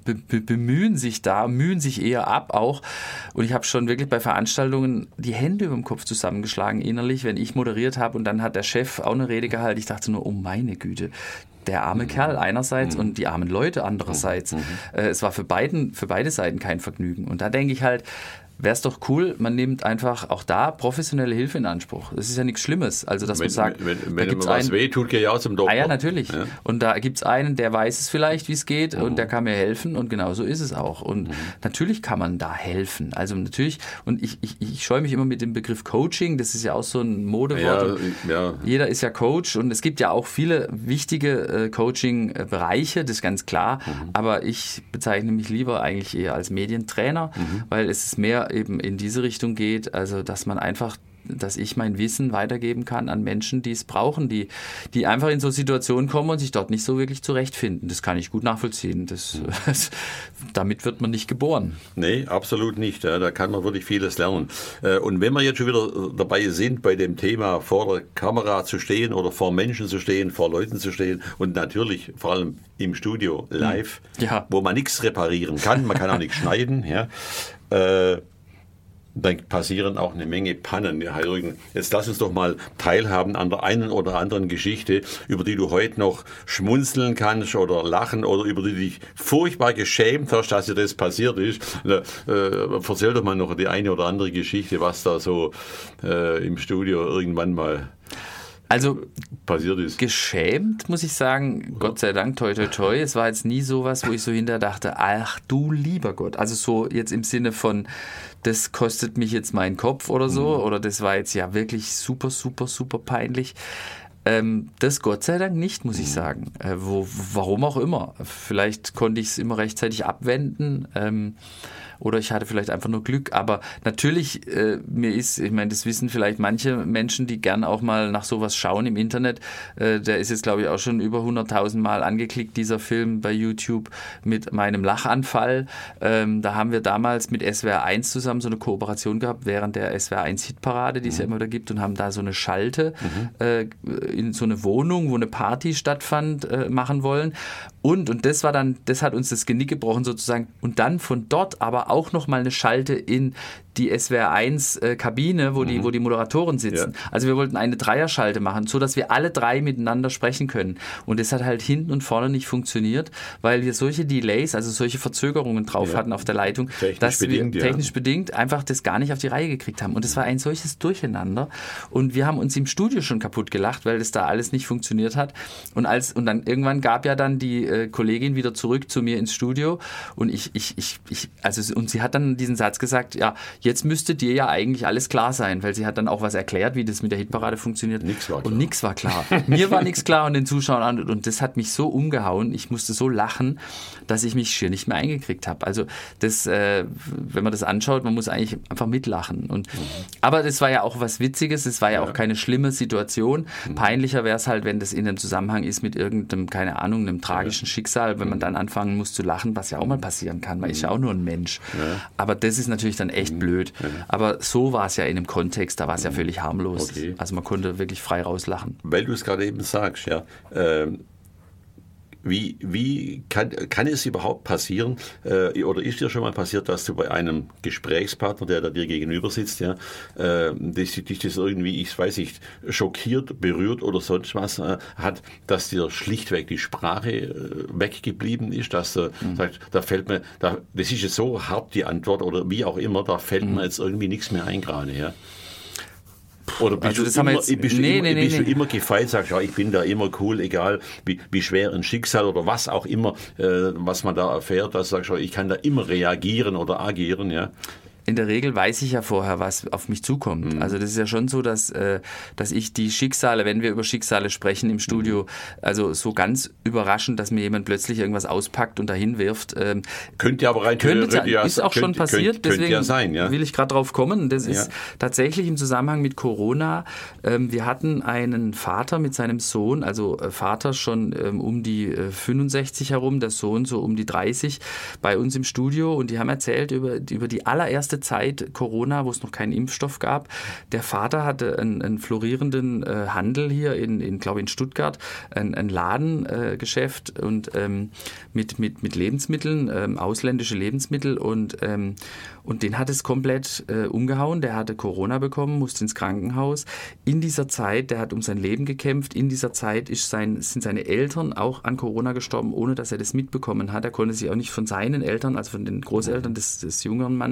C: mühen sich eher ab auch. Und ich habe schon wirklich bei Veranstaltungen die Hände über dem Kopf zusammengeschlagen innerlich, wenn ich moderiert habe und dann hat der Chef auch eine Rede gehalten. Ich dachte nur, oh meine Güte, der arme Kerl einerseits und die armen Leute andererseits. Es war für beide Seiten kein Vergnügen. Und da denke ich halt, wäre es doch cool, man nimmt einfach auch da professionelle Hilfe in Anspruch. Das ist ja nichts Schlimmes. Also, dass man sagt,
B: wenn ihm was wehtut, gehe ich auch zum Doktor.
C: Ja, natürlich. Ja. Und da gibt es einen, der weiß es vielleicht, wie es geht und der kann mir helfen und genau so ist es auch. Und natürlich kann man da helfen. Also natürlich, und ich scheue mich immer mit dem Begriff Coaching, das ist ja auch so ein Modewort. Ja. Jeder ist ja Coach und es gibt ja auch viele wichtige Coaching-Bereiche, das ist ganz klar. Aber ich bezeichne mich lieber eigentlich eher als Medientrainer, weil es mehr eben in diese Richtung geht, also dass ich mein Wissen weitergeben kann an Menschen, die es brauchen, die einfach in so Situationen kommen und sich dort nicht so wirklich zurechtfinden. Das kann ich gut nachvollziehen. Damit wird man nicht geboren.
B: Nee, absolut nicht. Ja, da kann man wirklich vieles lernen. Und wenn wir jetzt schon wieder dabei sind, bei dem Thema vor der Kamera zu stehen oder vor Menschen zu stehen, vor Leuten zu stehen und natürlich vor allem im Studio live, wo man nichts reparieren kann, man kann auch nichts schneiden, dann passieren auch eine Menge Pannen, Herr Jürgen. Jetzt lass uns doch mal teilhaben an der einen oder anderen Geschichte, über die du heute noch schmunzeln kannst oder lachen oder über die du dich furchtbar geschämt hast, dass dir das passiert ist. Erzähl doch mal noch die eine oder andere Geschichte, was da so im Studio irgendwann mal passiert ist.
C: Geschämt, muss ich sagen, Gott sei Dank, toi toi toi. Es war jetzt nie sowas, wo ich so hinterher dachte, ach du lieber Gott. Also so jetzt im Sinne von, das kostet mich jetzt meinen Kopf oder so, oder das war jetzt ja wirklich super, super, super peinlich. Das Gott sei Dank nicht, muss ich sagen. Warum auch immer. Vielleicht konnte ich es immer rechtzeitig abwenden. Oder ich hatte vielleicht einfach nur Glück. Aber natürlich, ich meine, das wissen vielleicht manche Menschen, die gern auch mal nach sowas schauen im Internet. Der ist jetzt, glaube ich, auch schon über 100.000 Mal angeklickt, dieser Film bei YouTube mit meinem Lachanfall. Da haben wir damals mit SWR 1 zusammen so eine Kooperation gehabt, während der SWR 1 Hitparade, die es ja immer wieder gibt, und haben da so eine Schalte in so eine Wohnung, wo eine Party stattfand, machen wollen. Und das hat uns das Genick gebrochen sozusagen. Und dann von dort aber auch nochmal eine Schalte in die SWR 1 Kabine, wo die Moderatoren sitzen. Ja. Also wir wollten eine Dreierschalte machen, so dass wir alle drei miteinander sprechen können. Und das hat halt hinten und vorne nicht funktioniert, weil wir solche Delays, also solche Verzögerungen drauf hatten auf der Leitung, dass wir technisch bedingt einfach das gar nicht auf die Reihe gekriegt haben. Und es war ein solches Durcheinander. Und wir haben uns im Studio schon kaputt gelacht, weil das da alles nicht funktioniert hat. Und dann irgendwann gab ja dann die Kollegin wieder zurück zu mir ins Studio und und sie hat dann diesen Satz gesagt, ja, jetzt müsste dir ja eigentlich alles klar sein, weil sie hat dann auch was erklärt, wie das mit der Hitparade funktioniert. Und nichts war klar. Mir war nichts klar und den Zuschauern und das hat mich so umgehauen, ich musste so lachen, dass ich mich schier nicht mehr eingekriegt habe. Also das, wenn man das anschaut, man muss eigentlich einfach mitlachen. Aber das war ja auch was Witziges, es war ja auch keine schlimme Situation. Peinlicher wäre es halt, wenn das in einem Zusammenhang ist mit irgendeinem, keine Ahnung, einem tragischen Schicksal, wenn man dann anfangen muss zu lachen, was ja auch mal passieren kann. Man ist ja auch nur ein Mensch. Ja. Aber das ist natürlich dann echt blöd. Ja. Aber so war es ja in einem Kontext, da war es ja völlig harmlos. Okay. Also man konnte wirklich frei rauslachen.
B: Weil du es gerade eben sagst, ja. Wie kann es überhaupt passieren, oder ist dir schon mal passiert, dass du bei einem Gesprächspartner, der da dir gegenüber sitzt, dich das irgendwie, ich weiß nicht, schockiert, berührt oder sonst was hat, dass dir schlichtweg die Sprache weggeblieben ist, dass du sagst, das ist jetzt so hart die Antwort oder wie auch immer, da fällt mir jetzt irgendwie nichts mehr ein gerade, ja? Oder bist du immer gefeit, sagst, ja, ich bin da immer cool, egal wie schwer ein Schicksal oder was auch immer, was man da erfährt, dass du sagst, ich kann da immer reagieren oder agieren, ja?
C: In der Regel weiß ich ja vorher, was auf mich zukommt. Also das ist ja schon so, dass ich die Schicksale, wenn wir über Schicksale sprechen im Studio, also so ganz überraschend, dass mir jemand plötzlich irgendwas auspackt und dahin wirft.
B: Könnte aber rein
C: ist auch schon passiert, deswegen
B: ja sein, ja?
C: Will ich gerade drauf kommen. Das ist tatsächlich im Zusammenhang mit Corona. Wir hatten einen Vater mit seinem Sohn, also Vater schon um die 65 herum, der Sohn so um die 30 bei uns im Studio und die haben erzählt über die allererste Zeit Corona, wo es noch keinen Impfstoff gab. Der Vater hatte einen florierenden Handel hier glaube ich in Stuttgart, ein Ladengeschäft und mit Lebensmitteln, ausländische Lebensmittel und den hat es komplett umgehauen. Der hatte Corona bekommen, musste ins Krankenhaus. In dieser Zeit, der hat um sein Leben gekämpft, in dieser Zeit sind seine Eltern auch an Corona gestorben, ohne dass er das mitbekommen hat. Er konnte sich auch nicht von seinen Eltern, also von den Großeltern des jüngeren Mannes verabschieden.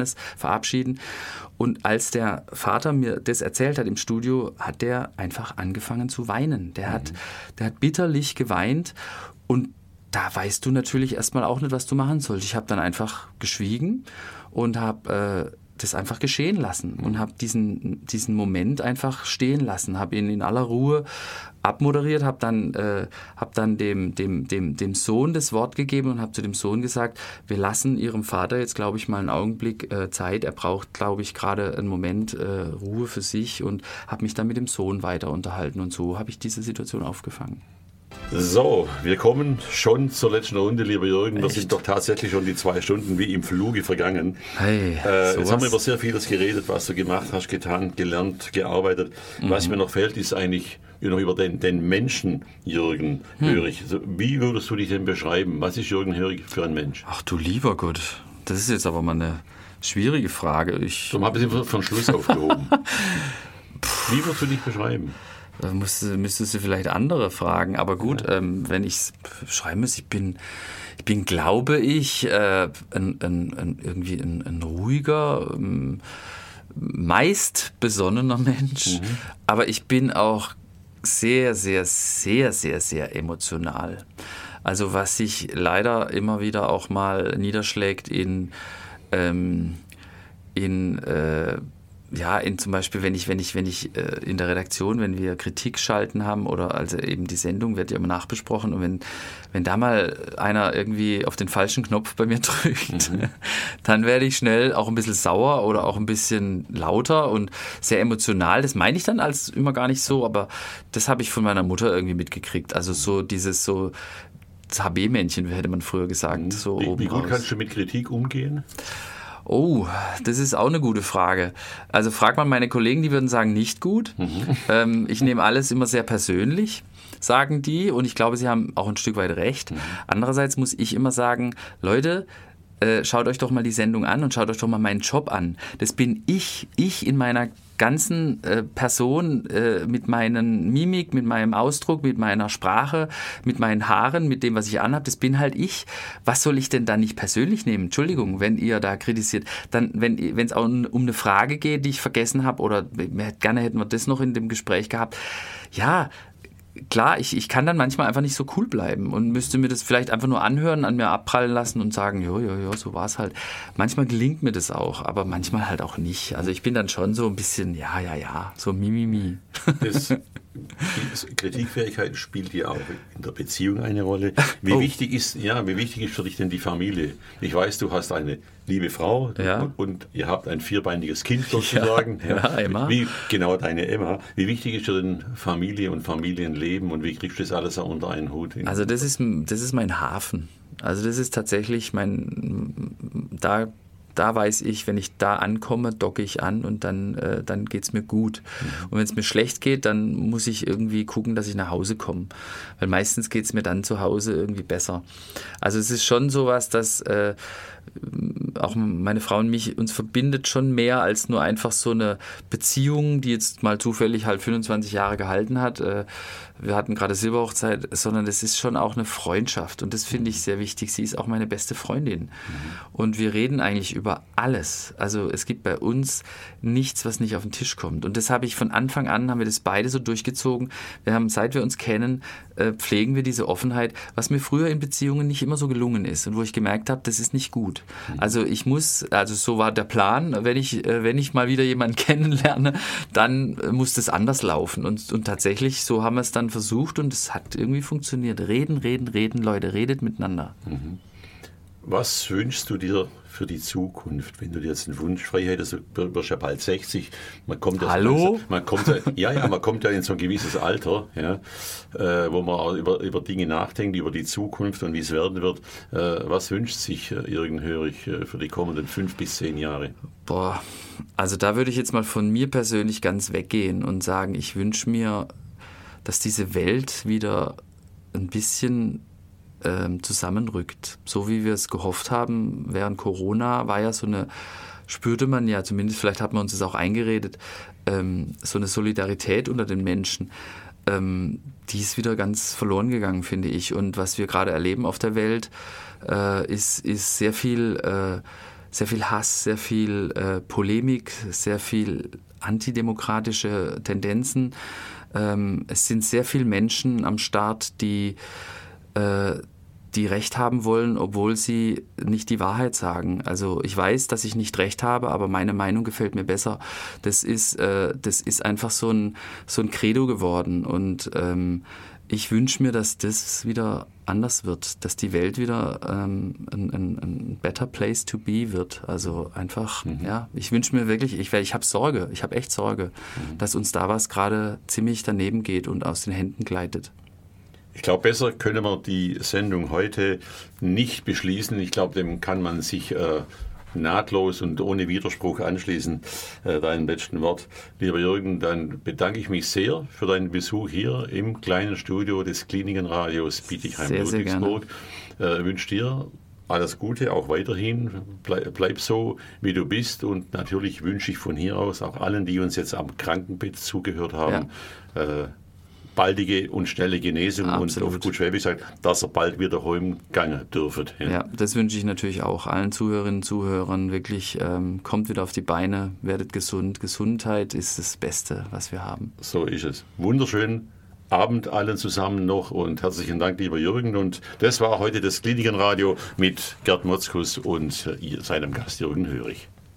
C: verabschieden. Und als der Vater mir das erzählt hat im Studio, hat der einfach angefangen zu weinen. Der hat bitterlich geweint und da weißt du natürlich erstmal auch nicht, was du machen sollst. Ich habe dann einfach geschwiegen und habe das einfach geschehen lassen und habe diesen Moment einfach stehen lassen, habe ihn in aller Ruhe abmoderiert, habe dann dem Sohn das Wort gegeben und habe zu dem Sohn gesagt, wir lassen Ihrem Vater jetzt, glaube ich, mal einen Augenblick Zeit. Er braucht, glaube ich, gerade einen Moment Ruhe für sich und habe mich dann mit dem Sohn weiter unterhalten und so habe ich diese Situation aufgefangen.
B: So, wir kommen schon zur letzten Runde, lieber Jürgen.
C: Echt?
B: Wir sind doch tatsächlich schon die 2 Stunden wie im Fluge vergangen.
C: Hey,
B: jetzt haben wir über sehr vieles geredet, was du gemacht hast, getan, gelernt, gearbeitet. Was mir noch fehlt, ist eigentlich noch über den Menschen Jürgen Hörig. Also, wie würdest du dich denn beschreiben? Was ist Jürgen Hörig für ein Mensch?
C: Ach du lieber Gott, das ist jetzt aber mal eine schwierige Frage.
B: Darum habe ich sie für den Schluss aufgehoben. Wie würdest du dich beschreiben?
C: Da müsstest du vielleicht andere fragen. Aber gut, wenn ich es schreiben muss, ich bin, glaube ich, irgendwie ein ruhiger, meist besonnener Mensch. Aber ich bin auch sehr, sehr, sehr, sehr, sehr emotional. Also was sich leider immer wieder auch mal niederschlägt in zum Beispiel, wenn ich in der Redaktion, wenn wir Kritik schalten haben oder also eben die Sendung wird ja immer nachbesprochen und wenn da mal einer irgendwie auf den falschen Knopf bei mir drückt, dann werde ich schnell auch ein bisschen sauer oder auch ein bisschen lauter und sehr emotional. Das meine ich dann als immer gar nicht so, aber das habe ich von meiner Mutter irgendwie mitgekriegt. Also so dieses so das HB-Männchen, hätte man früher gesagt. So
B: Wie gut kannst du mit Kritik umgehen?
C: Oh, das ist auch eine gute Frage. Also frag mal meine Kollegen, die würden sagen, nicht gut. Ich nehme alles immer sehr persönlich, sagen die. Und ich glaube, sie haben auch ein Stück weit recht. Andererseits muss ich immer sagen, Leute, schaut euch doch mal die Sendung an und schaut euch doch mal meinen Job an. Das bin ich in meiner ganzen Person, mit meinen Mimik, mit meinem Ausdruck, mit meiner Sprache, mit meinen Haaren, mit dem, was ich anhabe, das bin halt ich. Was soll ich denn da nicht persönlich nehmen? Entschuldigung, wenn ihr da kritisiert. Dann, wenn es auch um eine Frage geht, die ich vergessen habe oder gerne hätten wir das noch in dem Gespräch gehabt. Ja, klar, ich kann dann manchmal einfach nicht so cool bleiben und müsste mir das vielleicht einfach nur anhören, an mir abprallen lassen und sagen, jo, so war es halt. Manchmal gelingt mir das auch, aber manchmal halt auch nicht. Also ich bin dann schon so ein bisschen, ja, so mi.
B: Kritikfähigkeit spielt ja auch in der Beziehung eine Rolle. Wie wichtig ist für dich denn die Familie? Ich weiß, du hast eine liebe Frau und ihr habt ein 4beiniges Kind sozusagen.
C: Ja, Emma.
B: Wie genau deine Emma? Wie wichtig ist für denn Familie und Familienleben und wie kriegst du das alles unter einen Hut?
C: Also das ist mein Hafen. Also das ist tatsächlich da weiß ich, wenn ich da ankomme, docke ich an und dann geht es mir gut. Und wenn es mir schlecht geht, dann muss ich irgendwie gucken, dass ich nach Hause komme. Weil meistens geht es mir dann zu Hause irgendwie besser. Also es ist schon sowas, dass auch meine Frau und uns verbindet schon mehr als nur einfach so eine Beziehung, die jetzt mal zufällig halt 25 Jahre gehalten hat. Wir hatten gerade Silberhochzeit, sondern es ist schon auch eine Freundschaft und das finde ich sehr wichtig. Sie ist auch meine beste Freundin und wir reden eigentlich über alles. Also es gibt bei uns nichts, was nicht auf den Tisch kommt und das habe ich von Anfang an, haben wir das beide so durchgezogen. Wir haben, seit wir uns kennen, pflegen wir diese Offenheit, was mir früher in Beziehungen nicht immer so gelungen ist und wo ich gemerkt habe, das ist nicht gut. Also so war der Plan, wenn ich mal wieder jemanden kennenlerne, dann muss das anders laufen und tatsächlich, so haben wir es dann versucht und es hat irgendwie funktioniert. Reden, Leute, redet miteinander.
B: Was wünschst du dir für die Zukunft, wenn du dir jetzt einen Wunsch frei hättest? Du wirst ja bald 60.
C: Hallo?
B: Man kommt ja in so ein gewisses Alter, wo man auch über Dinge nachdenkt, über die Zukunft und wie es werden wird. Was wünscht sich Jürgen Hörig für die kommenden 5 bis 10 Jahre?
C: Boah, also da würde ich jetzt mal von mir persönlich ganz weggehen und sagen, ich wünsche mir, dass diese Welt wieder ein bisschen zusammenrückt. So wie wir es gehofft haben während Corona, war ja spürte man ja, zumindest vielleicht hat man uns das auch eingeredet, so eine Solidarität unter den Menschen. Die ist wieder ganz verloren gegangen, finde ich. Und was wir gerade erleben auf der Welt, ist sehr viel Hass, sehr viel Polemik, sehr viel antidemokratische Tendenzen. Es sind sehr viele Menschen am Start, die Recht haben wollen, obwohl sie nicht die Wahrheit sagen. Also ich weiß, dass ich nicht Recht habe, aber meine Meinung gefällt mir besser. Das ist einfach so ein Credo geworden. Und ich wünsche mir, dass das wieder anders wird, dass die Welt wieder ein better place to be wird. Also einfach, ich wünsche mir wirklich, ich habe echt Sorge, dass uns da was gerade ziemlich daneben geht und aus den Händen gleitet.
B: Ich glaube, besser können wir die Sendung heute nicht beschließen. Ich glaube, dem kann man sich nahtlos und ohne Widerspruch anschließen, deinem letzten Wort. Lieber Jürgen, dann bedanke ich mich sehr für deinen Besuch hier im kleinen Studio des Klinikenradios Bietigheim-Ludwigsburg. Wünsche dir alles Gute, auch weiterhin. Bleib so, wie du bist. Und natürlich wünsche ich von hier aus auch allen, die uns jetzt am Krankenbett zugehört haben, baldige und schnelle Genesung. Absolut. Und auf gut Schwäbisch sagt, dass ihr bald wieder heimgehen dürft.
C: Ja, das wünsche ich natürlich auch allen Zuhörerinnen und Zuhörern. Wirklich, kommt wieder auf die Beine, werdet gesund. Gesundheit ist das Beste, was wir haben.
B: So ist es. Wunderschönen Abend allen zusammen noch und herzlichen Dank, lieber Jürgen. Und das war heute das Klinikenradio mit Gerd Motzkus und seinem Gast Jürgen Hörig.